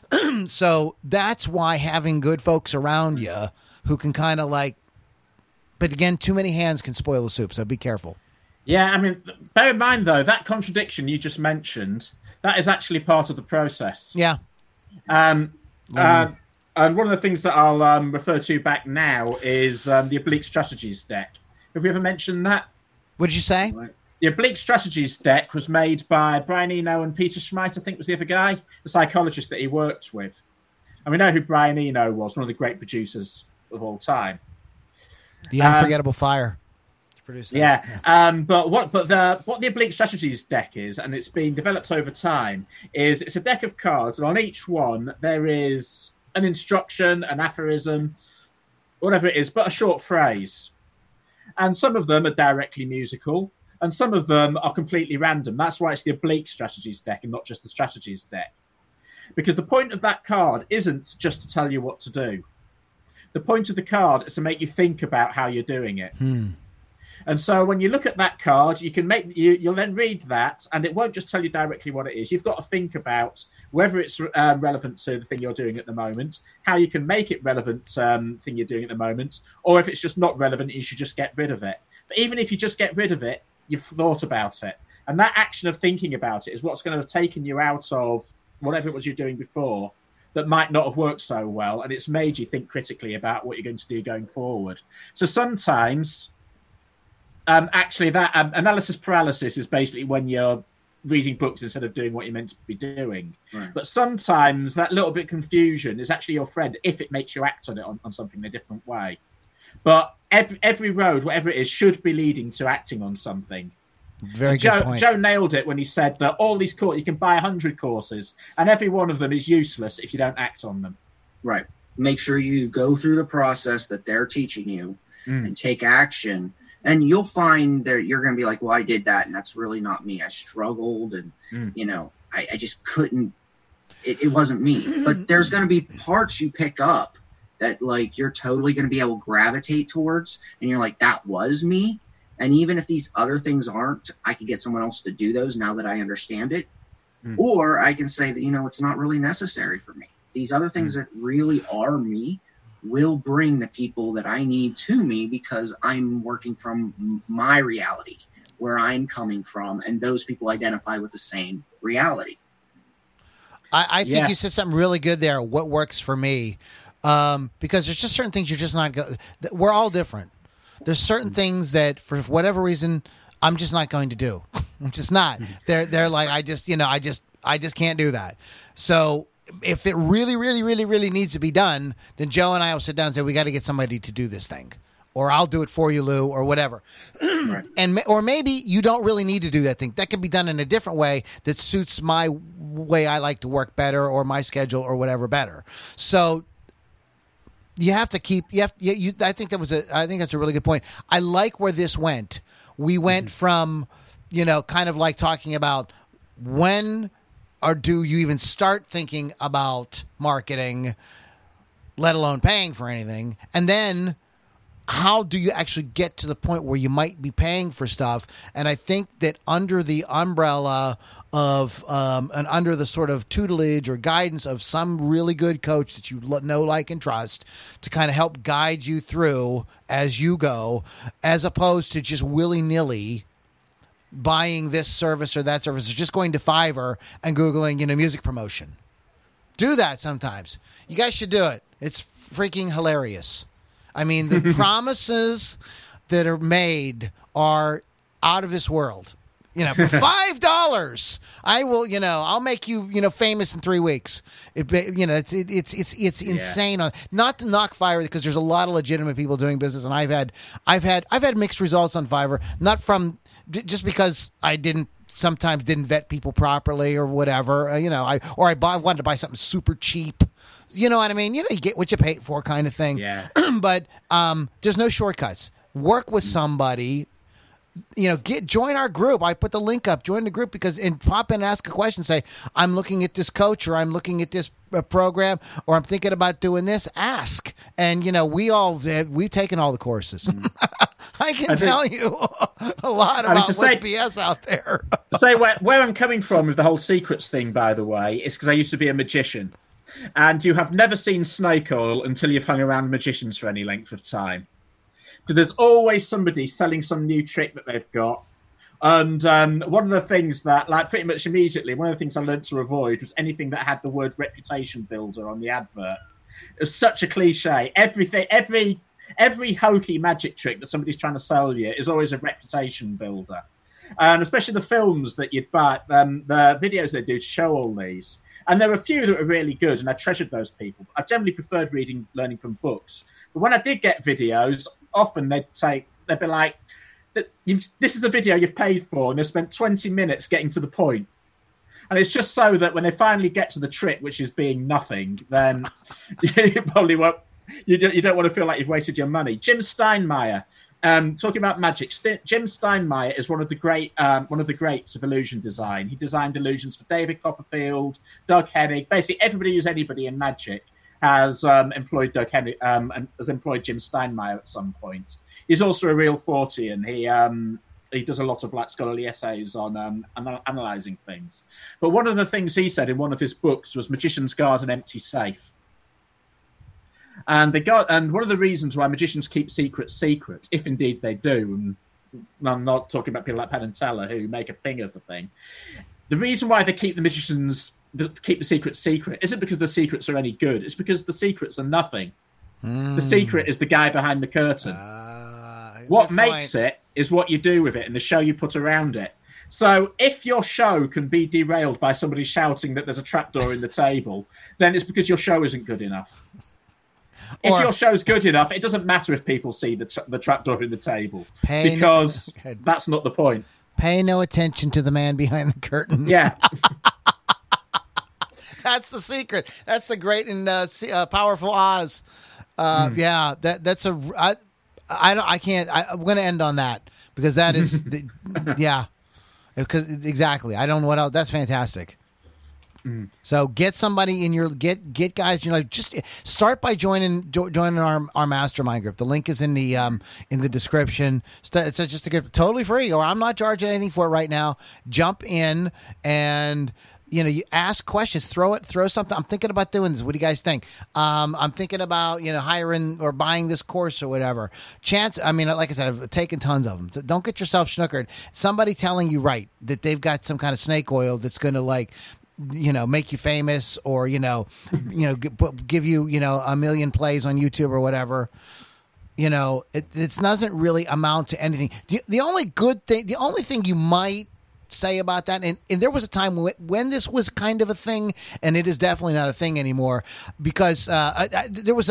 So that's why having good folks around you who can kind of like. But again, too many hands can spoil the soup, so be careful. Yeah, I mean, bear in mind, though, that contradiction you just mentioned, that is actually part of the process. Yeah. And one of the things that I'll refer to back now is the Oblique Strategies deck. Have we ever mentioned that? What did you say? The Oblique Strategies deck was made by Brian Eno and Peter Schmeit, I think was the other guy, the psychologist that he worked with. And we know who Brian Eno was, one of the great producers of all time. The Unforgettable Fire. Yeah, but what the Oblique Strategies deck is, and it's been developed over time, is it's a deck of cards, and on each one there is an instruction, an aphorism, whatever it is, but a short phrase. And some of them are directly musical, and some of them are completely random. That's why it's the Oblique Strategies deck and not just the Strategies deck. Because the point of that card isn't just to tell you what to do. The point of the card is to make you think about how you're doing it. And so when you look at that card, you'll then read that, and it won't just tell you directly what it is. You've got to think about whether it's relevant to the thing you're doing at the moment, how you can make it relevant thing you're doing at the moment, or if it's just not relevant, you should just get rid of it. But even if you just get rid of it, you've thought about it. And that action of thinking about it is what's going to have taken you out of whatever it was you're doing before that might not have worked so well, and it's made you think critically about what you're going to do going forward. So sometimes, actually, that analysis paralysis is basically when you're reading books instead of doing what you're meant to be doing. Right. But sometimes that little bit of confusion is actually your friend if it makes you act on it on something in a different way. But every road, whatever it is, should be leading to acting on something. Very good point. Joe nailed it when he said that all these courses, you can buy 100 courses, and every one of them is useless if you don't act on them. Right. Make sure you go through the process that they're teaching you and take action, and you'll find that you're going to be like, well, I did that, and that's really not me. I struggled, and, I just couldn't. It wasn't me. But there's going to be parts you pick up that, like, you're totally going to be able to gravitate towards, and you're like, that was me. And even if these other things aren't, I can get someone else to do those now that I understand it. Or I can say that, it's not really necessary for me. These other things that really are me will bring the people that I need to me because I'm working from my reality, where I'm coming from, and those people identify with the same reality. I think you said something really good there, what works for me. Because there's just certain things you're just not going – we're all different. There's certain things that, for whatever reason, I'm just not going to do. I'm just not. They're like, I just can't do that. So if it really, really, really, really needs to be done, then Joe and I will sit down and say, we got to get somebody to do this thing. or I'll do it for you, Lou, or whatever. Right. Or maybe you don't really need to do that thing. That can be done in a different way that suits my way I like to work better, or my schedule, or whatever better. So you have to keep. I think that's a really good point. I like where this went. We went from, kind of like talking about when or do you even start thinking about marketing, let alone paying for anything, and then how do you actually get to the point where you might be paying for stuff? And I think that under the umbrella of and under the sort of tutelage or guidance of some really good coach that you know, like, and trust to kind of help guide you through as you go, as opposed to just willy-nilly buying this service or that service, or just going to Fiverr and Googling, music promotion. Do that sometimes. You guys should do it. It's freaking hilarious. I mean, the promises that are made are out of this world. For $5, I will. I'll make you. Famous in 3 weeks. It's insane. Not to knock Fiverr, because there's a lot of legitimate people doing business, and I've had mixed results on Fiverr. Not from just because I sometimes didn't vet people properly or whatever. I wanted to buy something super cheap. You know what I mean? You get what you pay for, kind of thing. Yeah. But there's no shortcuts. Work with somebody. Join our group. I put the link up. Join the group and pop in and ask a question. Say, I'm looking at this coach, or I'm looking at this program, or I'm thinking about doing this. Ask. And we've taken all the courses. I can tell you a lot about what's BS out there. Say where I'm coming from with the whole secrets thing, by the way, is because I used to be a magician. And you have never seen snake oil until you've hung around magicians for any length of time. Because there's always somebody selling some new trick that they've got. And one of the things that, pretty much immediately, one of the things I learned to avoid was anything that had the word reputation builder on the advert. It was such a cliche. Every hokey magic trick that somebody's trying to sell you is always a reputation builder. And especially the films that you'd buy, the videos they do to show all these. And there were a few that were really good, and I treasured those people. I generally preferred learning from books. But when I did get videos, often they'd be like, this is a video you've paid for, and they've spent 20 minutes getting to the point. And it's just so that when they finally get to the trick, which is being nothing, then you probably won't. You don't want to feel like you've wasted your money. Jim Steinmeier, talking about magic. Jim Steinmeier is one of the greats of illusion design. He designed illusions for David Copperfield, Doug Hennig. Basically, everybody who's anybody in magic has employed Doug Hennig and has employed Jim Steinmeier at some point. He's also a real Fortean. He does a lot of scholarly essays on analyzing things. But one of the things he said in one of his books was "Magicians guard an empty safe." And one of the reasons why magicians keep secrets secret, if indeed they do, and I'm not talking about people like Penn and Teller who make a thing of the thing. The reason why they keep the secrets secret isn't because the secrets are any good. It's because the secrets are nothing. The secret is the guy behind the curtain. What makes it is what you do with it and the show you put around it. So if your show can be derailed by somebody shouting that there's a trapdoor in the table, then it's because your show isn't good enough. If your show's good enough, it doesn't matter if people see the trapdoor in the table, because that's not the point. Pay no attention to the man behind the curtain. Yeah. That's the secret. That's the great and powerful Oz. Yeah, that's a. I can't. I'm going to end on that because that is, yeah. Because exactly, I don't know what else. That's fantastic. So get somebody in your get guys. Just start by joining our mastermind group. The link is in the description. It's just to get totally free, or I'm not charging anything for it right now. Jump in and you ask questions. Throw something. I'm thinking about doing this. What do you guys think? I'm thinking about hiring or buying this course or whatever. Like I said, I've taken tons of them. So don't get yourself schnookered. Somebody telling you that they've got some kind of snake oil that's going to make you famous, or give you a million plays on YouTube or whatever. It doesn't really amount to anything. The only thing you might say about that? And there was a time when this was kind of a thing, and it is definitely not a thing anymore, because there was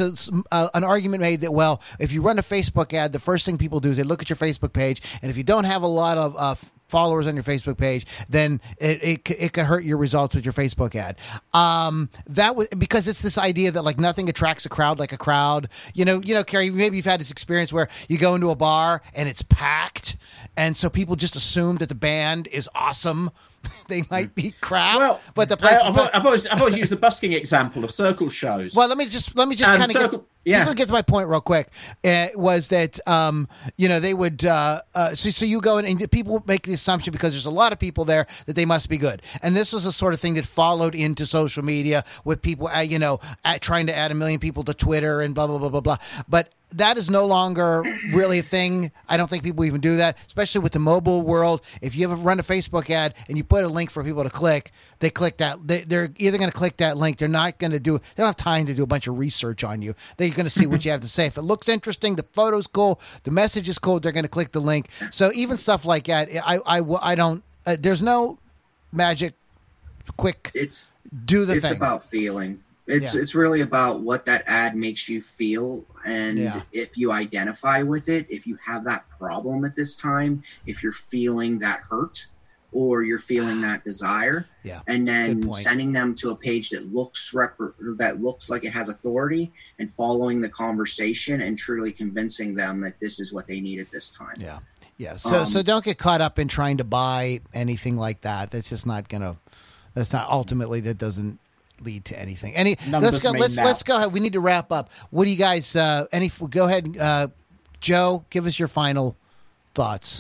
an argument made that, well, if you run a Facebook ad, the first thing people do is they look at your Facebook page, and if you don't have a lot of followers on your Facebook page, then it can hurt your results with your Facebook ad. That was because it's this idea that like nothing attracts a crowd like a crowd. You know, Carrie, maybe you've had this experience where you go into a bar and it's packed, and so people just assume that the band is awesome. They might be crap, well, but the place. I've always used the busking example of circle shows. Well, let me just kind of get. Yeah. Just to get to my point real quick, was that they would so you go in and people make the assumption because there's a lot of people there that they must be good, and this was the sort of thing that followed into social media with people trying to add 1 million people to Twitter and blah blah blah blah blah. But that is no longer really a thing. I don't think people even do that, especially with the mobile world. If you ever run a Facebook ad and you put a link for people to click, they click that. They're either going to click that link. They're not going to do. They don't have time to do a bunch of research on you. They're going to see what you have to say. If it looks interesting, the photo's cool, the message is cool, they're going to click the link. So even stuff like that, I don't. There's no magic. Quick. Do the thing. It's about feeling. It's really about what that ad makes you feel, and if you identify with it, if you have that problem at this time, if you're feeling that hurt or you're feeling that desire, and then sending them to a page that looks like it has authority, and following the conversation and truly convincing them that this is what they need at this time. Yeah. So don't get caught up in trying to buy anything like that. That's just not gonna. That's not ultimately. That doesn't lead to anything. Let's go ahead. We need to wrap up. What do you guys go ahead, Joe, give us your final thoughts.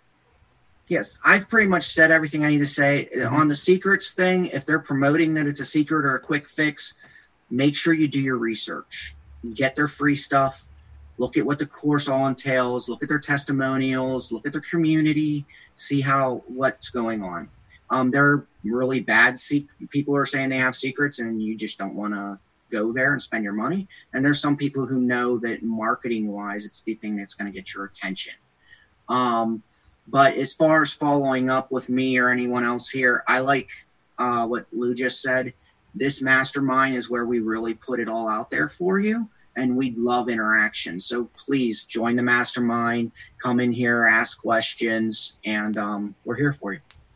Yes, I've pretty much said everything I need to say. On the secrets thing, if they're promoting that it's a secret or a quick fix, make sure you do your research. Get their free stuff. Look at what the course all entails. Look at their testimonials. Look at their community. See what's going on. There are really bad people who are saying they have secrets, and you just don't want to go there and spend your money. And there's some people who know that marketing-wise, it's the thing that's going to get your attention. But as far as following up with me or anyone else here, I like what Lou just said. This mastermind is where we really put it all out there for you, and we'd love interaction. So please join the mastermind, come in here, ask questions, and we're here for you.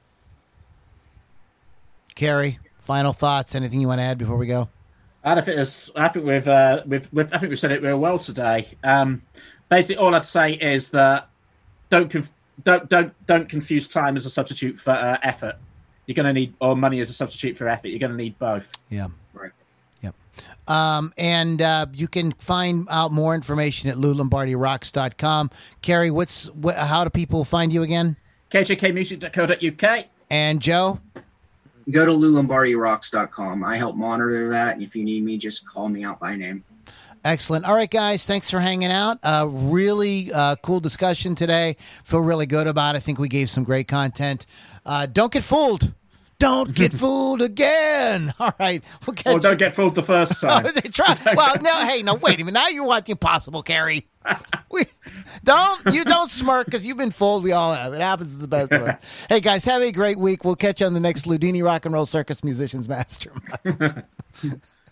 Carrie, final thoughts? Anything you want to add before we go? I think we've said it real well today. Basically, all I'd say is that don't confuse time as a substitute for effort. You're going to need, or money as a substitute for effort. You're going to need both. Yeah. Right. Yep. And you can find out more information at LouLombardiRocks.com. Carrie, how do people find you again? KJKmusic.co.uk. And Joe? Go to LouLombardiRocks.com. I help monitor that, and if you need me, just call me out by name. Excellent. All right, guys, thanks for hanging out. Really cool discussion today. Feel really good about it. I think we gave some great content. Don't get fooled. Don't get fooled again. All right. We'll catch don't get fooled the first time. Well, no, wait a minute. Now you want the impossible, Carrie. Don't smirk because you've been fooled. We all have. It happens to the best of us. Hey, guys, have a great week. We'll catch you on the next Loudini Rock and Roll Circus Musicians Mastermind.